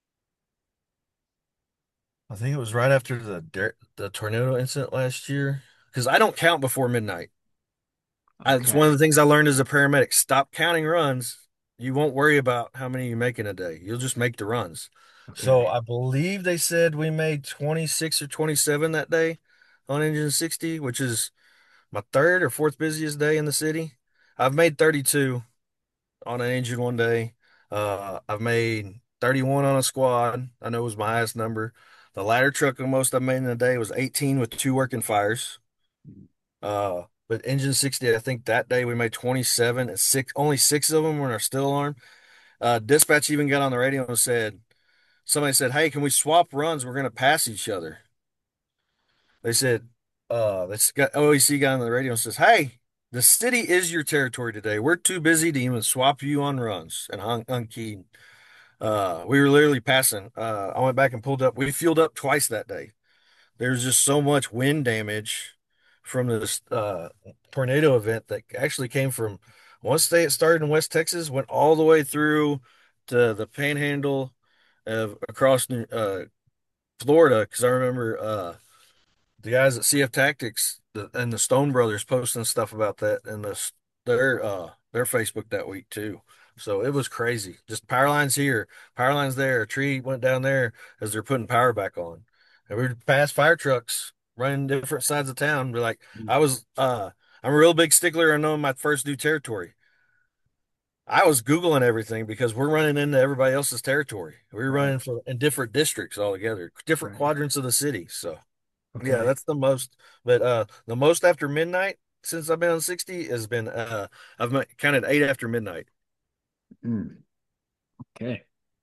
I think it was right after the tornado incident last year because I don't count before midnight. It's one of Okay. the things I learned as a paramedic. Stop counting runs. You won't worry about how many you make in a day. You'll just make the runs. So Okay. I believe they said we made 26 or 27 that day on engine 60, which is my third or fourth busiest day in the city. I've made 32 on an engine one day. I've made 31 on a squad. I know it was my highest number. The ladder truck the most I made in a day was 18 with two working fires. But engine 60, I think that day we made 27 and only six of them were in our still alarm. Dispatch even got on the radio and somebody said, "Hey, can we swap runs? We're going to pass each other." They said, this got OEC got on the radio and says, "Hey, the city is your territory today. We're too busy to even swap you on runs." And unkeyed. We were literally passing. I went back and pulled up. We fueled up twice that day. There's just so much wind damage from this tornado event that actually came from once they it started in West Texas, went all the way through to the Panhandle of across Florida. Because I remember the guys at CF Tactics and the Stone Brothers posting stuff about that and their Facebook that week too. So it was crazy. Just power lines here, power lines there. A tree went down there as they're putting power back on, and we would pass fire trucks running different sides of town. Be like, I'm a real big stickler on knowing my first new territory. I was Googling everything because we're running into everybody else's territory. We were Right. running for in different districts altogether, different Right. quadrants of the city. So. Yeah, Okay. that's the most. But the most after midnight since I've been on 60 has been counted eight after midnight. Mm. Okay.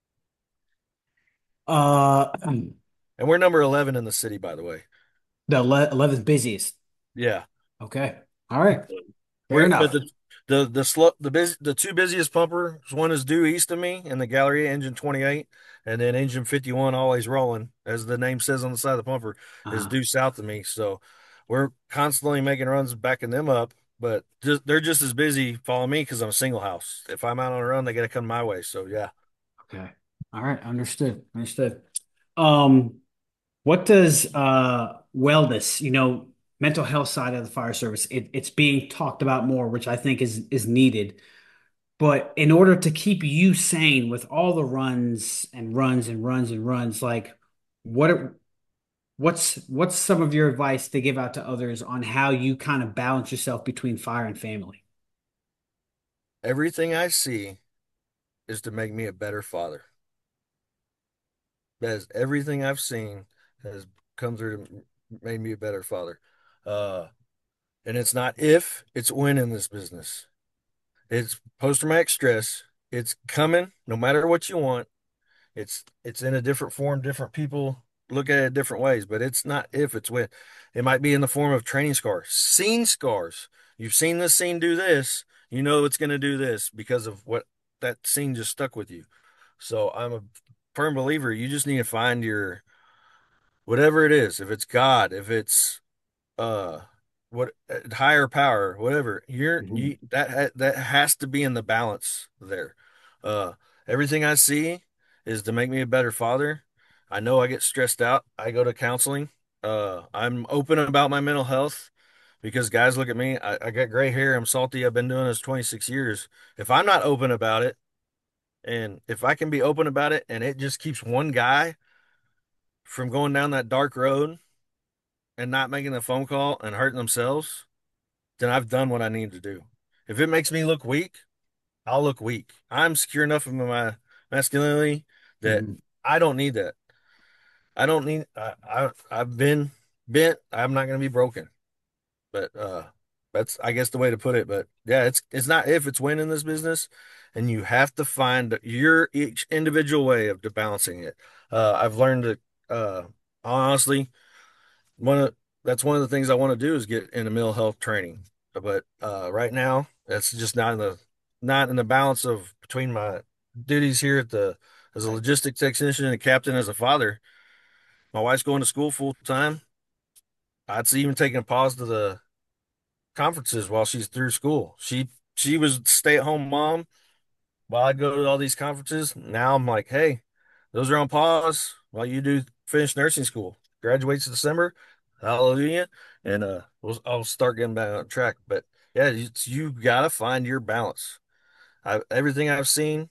Uh, And we're number 11 in the city, by the way. the 11th busiest. Yeah. Okay. All right. Fair But enough. the two busiest pumpers, one is due east of me in the Galleria engine 28, and then engine 51 always rolling, as the name says on the side of the pumper, is Uh-huh. due south of me. So we're constantly making runs backing them up, but they're just as busy following me because I'm a single house. If I'm out on a run, they got to come my way. So yeah. Okay. All right. Understood. Understood. Um, what does wellness, mental health side of the fire service, it's being talked about more, which I think is needed. But in order to keep you sane with all the runs and runs and runs and runs, like what what's some of your advice to give out to others on how you kind of balance yourself between fire and family? Everything I see is to make me a better father. That is everything I've seen has come through to made me a better father. Uh, and it's not if, it's when in this business. It's post-traumatic stress. It's coming no matter what you want. It's in a different form. Different people look at it different ways, but it's not if, it's when. It might be in the form of training scars, scene scars. You've seen this scene do this, you know it's going to do this because of what that scene just stuck with you. So I'm a firm believer you just need to find your whatever it is. If it's God, if it's uh what higher power, whatever, Mhm. that has to be in the balance there. uh Everything I see is to make me a better father. I know I get stressed out, I go to counseling. I'm open about my mental health because guys look at me, I got gray hair, I'm salty, I've been doing this 26 years. If I'm not open about it, and if I can be open about it and it just keeps one guy from going down that dark road and not making the phone call and hurting themselves, then I've done what I need to do. If it makes me look weak, I'll look weak. I'm secure enough in my masculinity that Mhm. I don't need that. I don't need. I've been bent. I'm not going to be broken. But that's I guess the way to put it. But yeah, it's not if, it's when in this business, and you have to find your each individual way of balancing it. I've learned that honestly, one of that's one of the things I want to do is get into mental health training. But right now, that's just not in the balance of between my duties here at the as a Right. logistics technician and a captain as a father. My wife's going to school full time. I'd see even taking a pause to the conferences while she's through school. She was stay at home mom while I go to all these conferences. Now I'm like, hey, those are on pause while you do finish nursing school. Graduates in December, hallelujah, and I'll start getting back on track. But yeah, you gotta find your balance. Everything I've seen,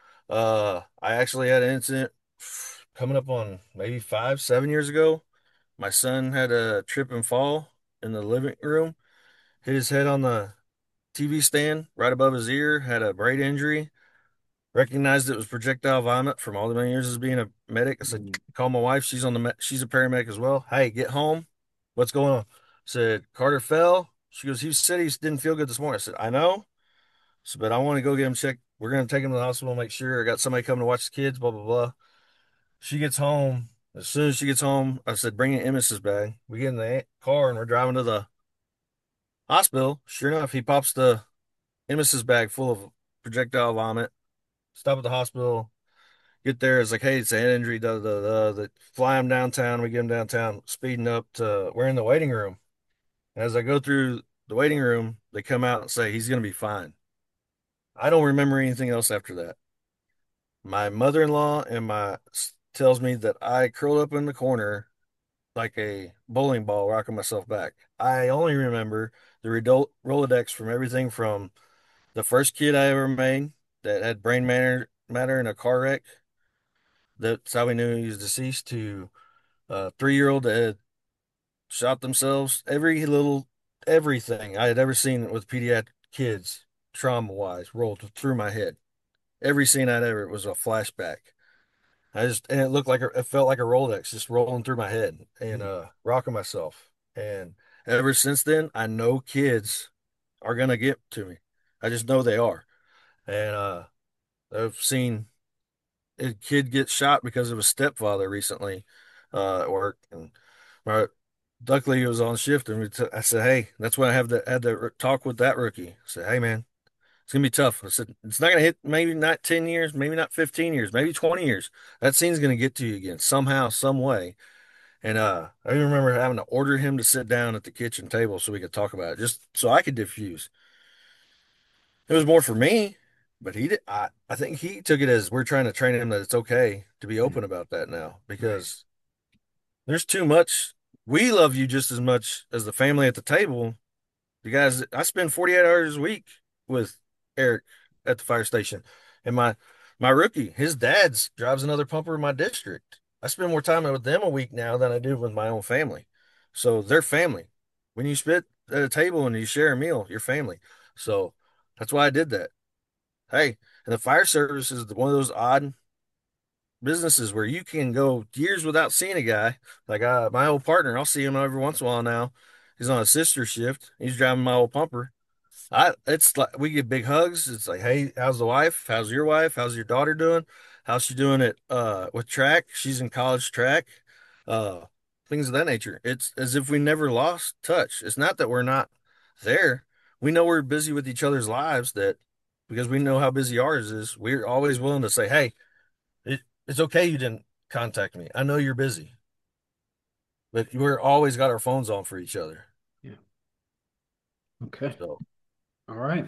I actually had an incident coming up on maybe 5, 7 years ago. My son had a trip and fall in the living room. hit his head on the TV stand right above his ear, had a brain injury. Recognized it was projectile vomit from all the many years as being a medic. I said, Mm. call my wife. She's a paramedic as well. Hey, get home. What's going on? I said, Carter fell. She goes, he said he didn't feel good this morning. I said, I know. So, but I want to go get him checked. We're going to take him to the hospital, make sure. I got somebody coming to watch the kids, blah, blah, blah. She gets home. As soon as she gets home, I said, bring in Emmis's bag. We get in the car and we're driving to the hospital. Sure enough, he pops the Emmis's bag full of projectile vomit. Stop at the hospital. Get there. It's like, hey, it's a head injury. Da da da. That fly him downtown. We get him downtown. Speeding up to. We're in the waiting room. As I go through the waiting room, they come out and say he's going to be fine. I don't remember anything else after that. My mother-in-law and my tells me that I curled up in the corner like a bowling ball, rocking myself back. I only remember the Rolodex from everything from the first kid I ever made that had brain matter in a car wreck. That's how we knew he was deceased. To a 3-year-old that had shot themselves. Everything I had ever seen with pediatric kids, trauma wise, rolled through my head. Every scene I'd ever was a flashback. And it it felt like a Rolodex just rolling through my head and rocking myself. And ever since then, I know kids are gonna get to me. I just know they are. And I've seen a kid get shot because of his stepfather recently at work. And my luckily he was on shift, and I said, "Hey, that's when I had to talk with that rookie." I said, "Hey, man, it's gonna be tough." I said, "It's not gonna hit. Maybe not 10 years, maybe not 15 years, maybe 20 years. That scene's gonna get to you again somehow, some way." And I even remember having to order him to sit down at the kitchen table so we could talk about it, just so I could diffuse. It was more for me, but he did. I think he took it as we're trying to train him that it's okay to be Mm. open about that now Right. because there's too much. We love you just as much as the family at the table. The guys, I spend 48 hours a week with Eric at the fire station. And my rookie, his dad's drives another pumper in my district. I spend more time with them a week now than I do with my own family. So they're family. When you sit at a table and you share a meal, you're family. So that's why I did that. Hey, and the fire service is one of those odd businesses where you can go years without seeing a guy. Like my old partner, I'll see him every once in a while now. He's on a sister shift. He's driving my old pumper. It's like we get big hugs. It's like, hey, how's the wife? How's your wife? How's your daughter doing? How's she doing it with track? She's in college track. Uh, Things of that nature. It's as if we never lost touch. It's not that we're not there. We know we're busy with each other's lives that because we know how busy ours is, we're always willing to say, hey, it's okay you didn't contact me. I know you're busy, but we're always got our phones on for each other. Yeah. Okay. So, All right.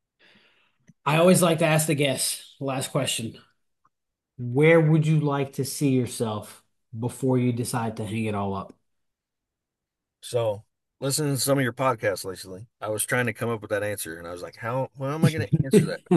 I always like to ask the guests, last question. Where would you like to see yourself before you decide to hang it all up? so listening to some of your podcasts lately, I was trying to come up with that answer, and I was like, how am I going to answer that?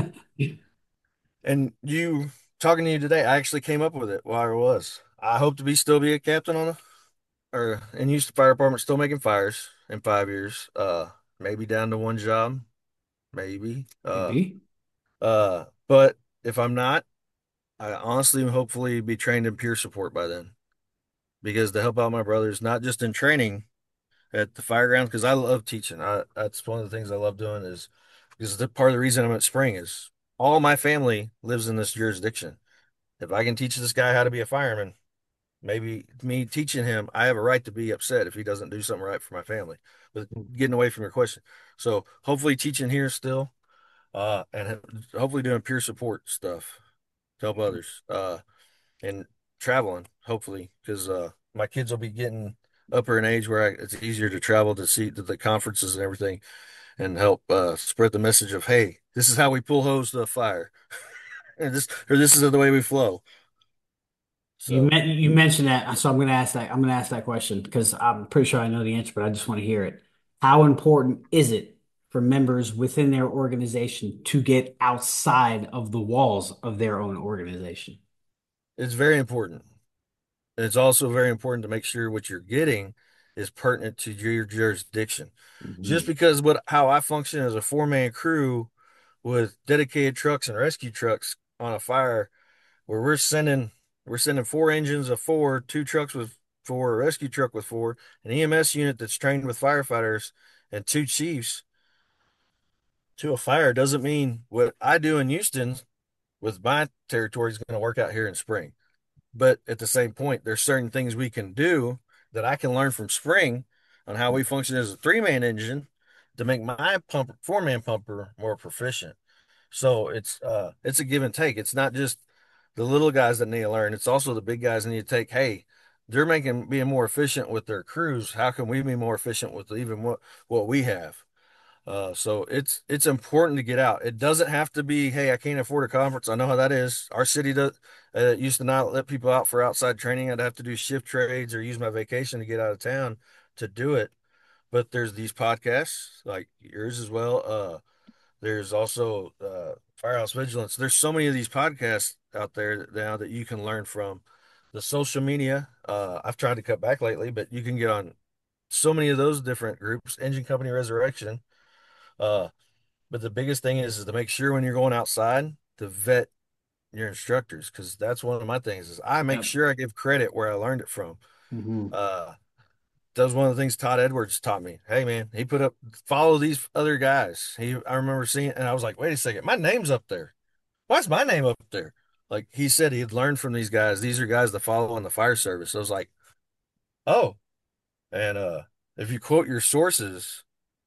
And you talking to you today, I actually came up with it while I was. I hope to still be a captain on a or in Houston Fire Department, still making fires in 5 years. Maybe down to one job, maybe. Maybe. But if I'm not, I honestly hopefully be trained in peer support by then. Because to help out my brothers, not just in training at the fire grounds, because I love teaching. That's one of the things I love doing is because the part of the reason I'm at Spring is all my family lives in this jurisdiction. If I can teach this guy how to be a fireman, maybe me teaching him, I have a right to be upset if he doesn't do something right for my family. But getting away from your question, so hopefully teaching here still, and hopefully doing peer support stuff to help others. And traveling, hopefully, because my kids will be getting upper in age where it's easier to travel to see to the conferences and everything and help spread the message of, hey, this is how we pull hose to a fire, and this is the way we flow. So You mentioned that, so I'm going to ask that. I'm going to ask that question because I'm pretty sure I know the answer, but I just want to hear it. How important is it for members within their organization to get outside of the walls of their own organization? it's very important. And it's also very important to make sure what you're getting is pertinent to your jurisdiction. Just Hmm. because what how I function as a four-man crew with dedicated trucks and rescue trucks on a fire where we're sending four engines of four, two trucks with four, a rescue truck with four, an EMS unit that's trained with firefighters, and two chiefs to a fire doesn't mean what I do in Houston with my territory is going to work out here in Spring. But at the same point, there's certain things we can do that I can learn from Spring on how we function as a three-man engine to make my pumper, four-man pumper more proficient. So it's a give and take. It's not just the little guys that need to learn. It's also the big guys that need to take, hey, they're making being more efficient with their crews. How can we be more efficient with even what we have? So it's important to get out. It doesn't have to be, hey, I can't afford a conference. I know how that is. Our city does used to not let people out for outside training. I'd have to do shift trades or use my vacation to get out of town to do it. But there's these podcasts like yours as well. There's also Firehouse Vigilance. There's so many of these podcasts out there now that you can learn from. The social media, I've tried to cut back lately, but you can get on so many of those different groups. Engine Company Resurrection. Uh, but the biggest thing is to make sure when you're going outside to vet your instructors, because that's one of my things is I make Yep. sure I give credit where I learned it from. Hmm. Uh, that was one of the things Todd Edwards taught me. Hey man, he put up follow these other guys. I remember seeing, and I was like, wait a second, my name's up there. Why's my name up there? Like he said, he had learned from these guys. These are guys that follow in the fire service. I was like, oh, and if you quote your sources,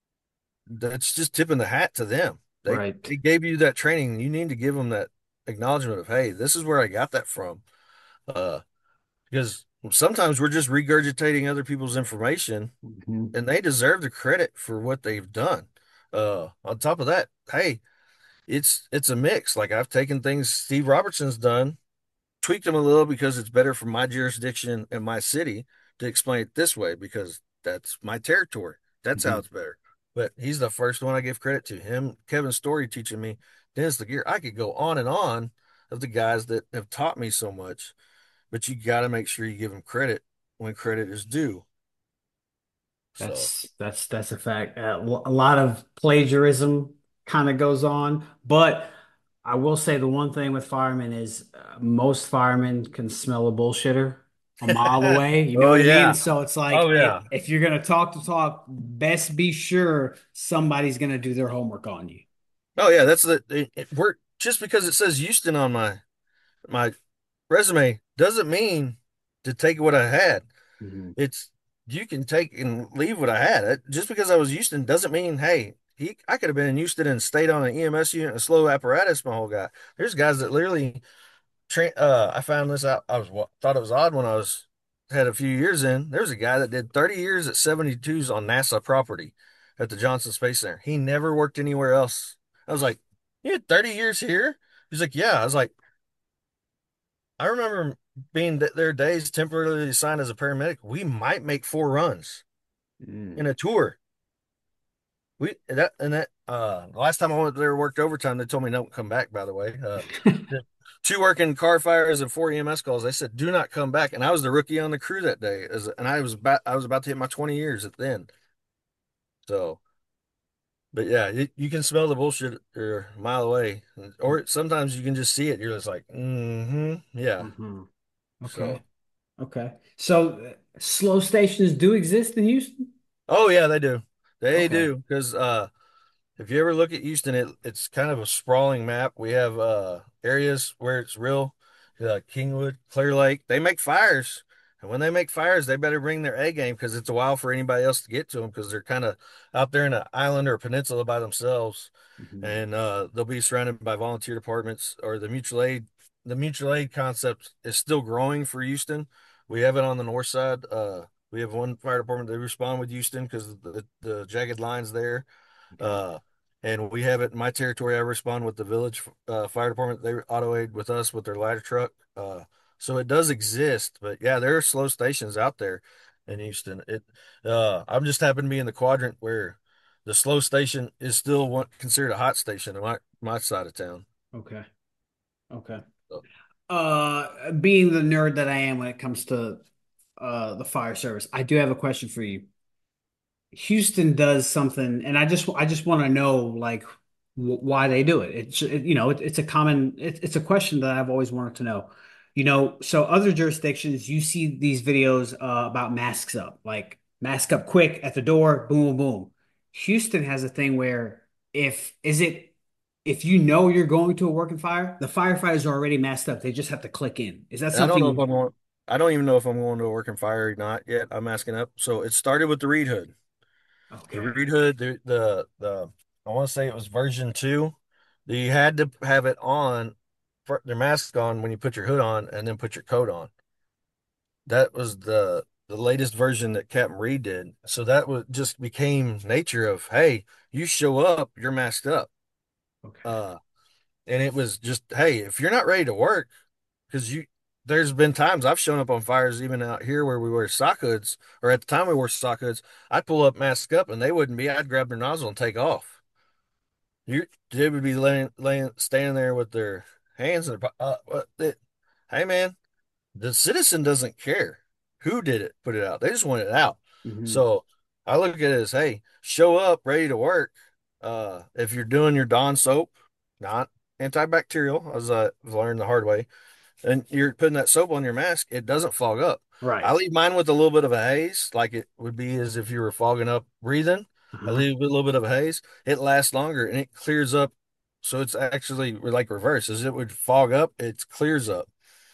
that's just tipping the hat to them. They Right. they gave you that training. You need to give them that acknowledgement of, hey, this is where I got that from. Uh, because sometimes we're just regurgitating other people's information, Hmm. and they deserve the credit for what they've done. On top of that, hey, it's a mix. Like I've taken things Steve Robertson's done, tweaked them a little because it's better for my jurisdiction and my city to explain it this way because that's my territory. That's how Hmm. it's better. But he's the first one I give credit to. Him, Kevin Story teaching me Dennis the Gear. I could go on of the guys that have taught me so much, but you got to make sure you give them credit when credit is due. So, That's a fact. A lot of plagiarism kind of goes on, but I will say the one thing with firemen is most firemen can smell a bullshitter a mile away. You know oh what I mean? yeah, So it's like oh yeah, if you're gonna talk to talk, best be sure somebody's gonna do their homework on you. oh yeah. That's we're just because it says Houston on my resume doesn't mean to take what I had. Hmm. It's you can take and leave what I had. Just because I was Houston doesn't mean, hey, I could have been in Houston and stayed on an EMS unit and slow apparatus my whole guy. There's guys that literally I found this out. Thought it was odd when I was had a few years in. There was a guy that did 30 years at 72s on NASA property at the Johnson Space Center. He never worked anywhere else. I was like, you had 30 years here? He's like, yeah. I was like, I remember being there days temporarily assigned as a paramedic. We might make four runs in Mm. a tour. The last time I went there worked overtime, they told me don't come back, by the way. The two working car fires and four EMS calls, they said do not come back. And I was the rookie on the crew that day and I was about to hit my 20 years at the end. So but yeah, you can smell the bullshit a mile away. Or sometimes you can just see it. You're just like, yeah. Hmm. So Okay. Okay. So slow stations do exist in Houston? oh yeah, they do. They Okay. do. Because if you ever look at Houston, it's kind of a sprawling map. We have areas where it's real, Kingwood, Clear Lake. They make fires, and when they make fires, they better bring their A game because it's a while for anybody else to get to them because they're kind of out there in an island or a peninsula by themselves, Hmm. and they'll be surrounded by volunteer departments or the mutual aid. The mutual aid concept is still growing for Houston. We have it on the north side. We have one fire department that respond with Houston because the jagged lines there. Okay. uh, and we have it in my territory. I respond with the village fire department. They auto aid with us with their ladder truck. So it does exist, but yeah, there are slow stations out there in Houston. I'm just happen to be in the quadrant where the slow station is still considered a hot station in my side of town. Okay. Okay. So, Being the nerd that I am when it comes to the fire service. I do have a question for you. Houston does something, and I just want to know like why they do it. It's a common it's a question that I've always wanted to know. So other jurisdictions, you see these videos about masks up, like mask up quick at the door, boom, boom, boom. Houston has a thing where if you know you're going to a working fire, the firefighters are already masked up. They just have to click in. Is that And I don't know if something? I'm going. I don't even know if I'm going to a working fire or not yet. I'm asking up. So it started with the Reed Hood. The Okay. Reed Hood, I want to say it was version 2. That you had to have it on, their mask on when you put your hood on, and then put your coat on. That was the latest version that Captain Reed did. So that was just became nature of, hey, you show up, you're masked up. Okay. Uh, and it was just, hey, if you're not ready to work, because there's been times I've shown up on fires even out here where we wear sock hoods, or at the time we wore sock hoods, I'd pull up, mask up, and they wouldn't be. I'd grab their nozzle and take off. They would be standing there with their hands in their, hey man, the citizen doesn't care who did it, put it out. They just want it out. Hmm. So I look at it as, hey, show up ready to work. If you're doing your Dawn soap, not antibacterial, as I've learned the hard way, and you're putting that soap on your mask, it doesn't fog up. I Right. leave mine with a little bit of a haze, like it would be as if you were fogging up breathing. I Uh-huh. leave a little bit of a haze. It lasts longer and it clears up. So it's actually like reverse. As it would fog up, it clears up.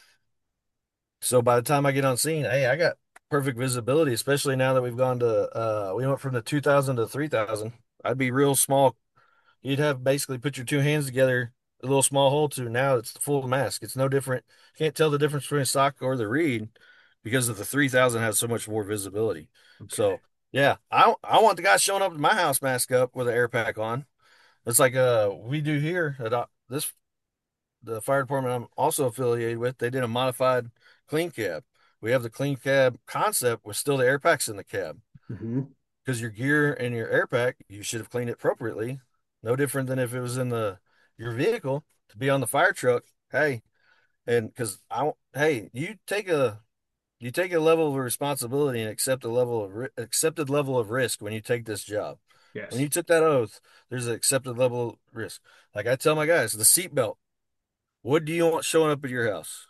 So by the time I get on scene, hey, I got perfect visibility, especially now that we've gone to we went from the 2000 to 3000. I'd be real small. You'd have basically put your two hands together, a little small hole to now it's the full mask. It's no different. Can't tell the difference between a sock or the reed because of the 3000 has so much more visibility. Okay. So yeah, I want the guy showing up to my house mask up with an air pack on. It's like we do here at this the fire department I'm also affiliated with. They did a modified clean cab. We have the clean cab concept with still the air packs in the cab Hmm. because your gear and your air pack, you should have cleaned it appropriately. No different than if it was in the your vehicle to be on the fire truck. Hey, and because hey, you take a level of responsibility and accept a level of accepted level of risk when you take this job. When Yes. you took that oath, there's an accepted level of risk. Like I tell my guys, the seatbelt. What do you want showing up at your house?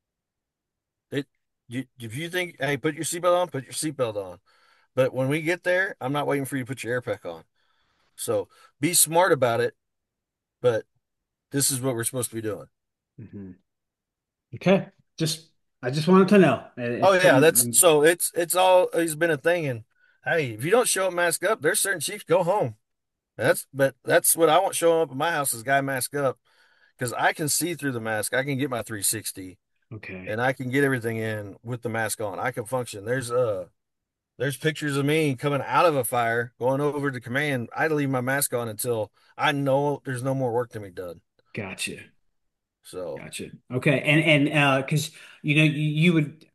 It, if you think, hey, put your seatbelt on, put your seatbelt on. But when we get there, I'm not waiting for you to put your air pack on. So be smart about it, but this is what we're supposed to be doing. Hmm. Okay. I just wanted to know. Oh It's yeah, something. that's so it's always been a thing. And hey, if you don't show up mask up, there's certain chiefs go home. That's what I want showing up at my house is guy mask up because I can see through the mask. I can get my 360 Okay. and I can get everything in with the mask on. I can function. There's pictures of me coming out of a fire, going over to command. I leave my mask on until I know there's no more work to be done. Gotcha. So, Gotcha. Okay. And because you would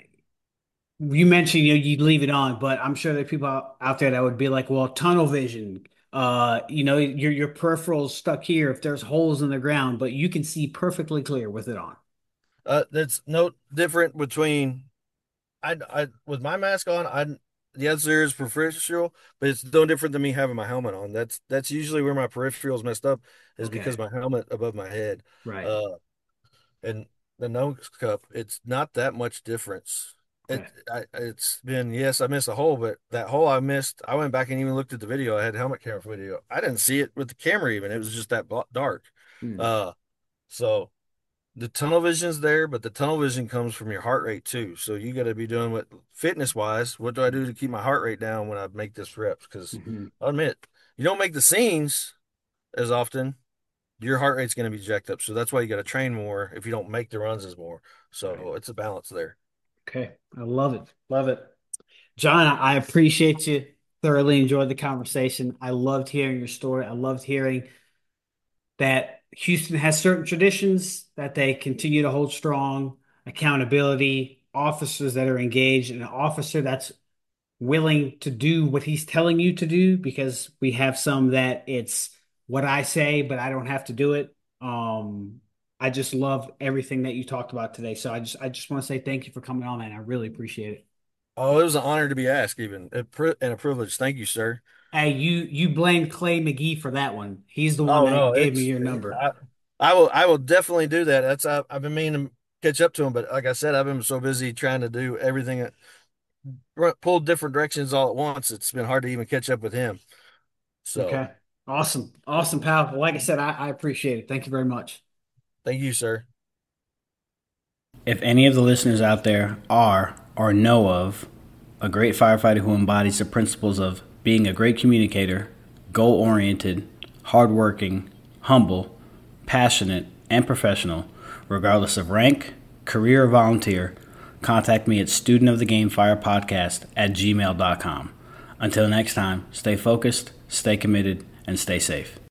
you mentioned you'd leave it on, but I'm sure there are people out there that would be like, well, tunnel vision. Your peripherals stuck here if there's holes in the ground, but you can see perfectly clear with it on. that's no different between with my mask on. Yes, there is peripheral, but it's no different than me having my helmet on. That's usually where my peripherals messed up is because Okay. my helmet above my head. Right. Uh, and the nose cup, it's not that much difference. Okay. It's been yes, I missed a hole, but that hole I missed, I went back and even looked at the video. I had helmet camera video. I didn't see it with the camera even. It was just that dark. Hmm. Uh, so the tunnel vision's there, but the tunnel vision comes from your heart rate too. So you got to be doing what fitness wise, what do I do to keep my heart rate down when I make this reps? Because Hmm. I'll admit, you don't make the scenes as often your heart rate's going to be jacked up. So that's why you got to train more if you don't make the runs as more. Right. So it's a balance there. Okay. I love it. Love it. John, I appreciate you. Thoroughly enjoyed the conversation. I loved hearing your story. I loved hearing that Houston has certain traditions that they continue to hold strong, accountability, officers that are engaged, and an officer that's willing to do what he's telling you to do because we have some that it's what I say, but I don't have to do it. I just love everything that you talked about today. So I just want to say thank you for coming on, man. I really appreciate it. Oh, it was an honor to be asked, even and a privilege. Thank you, sir. Hey, you blamed Clay McGee for that one. He's the one Oh no, that gave me your number. I will definitely do that. I've been meaning to catch up to him, but like I said, I've been so busy trying to do everything, pull different directions all at once. It's been hard to even catch up with him. So Okay. Awesome. Awesome, pal. Well, like I said, I appreciate it. Thank you very much. thank you, sir. If any of the listeners out there are or know of a great firefighter who embodies the principles of being a great communicator, goal oriented, hardworking, humble, passionate, and professional, regardless of rank, career, or volunteer, contact me at studentofthegamefirepodcast@gmail.com. Until next time, stay focused, stay committed, and stay safe.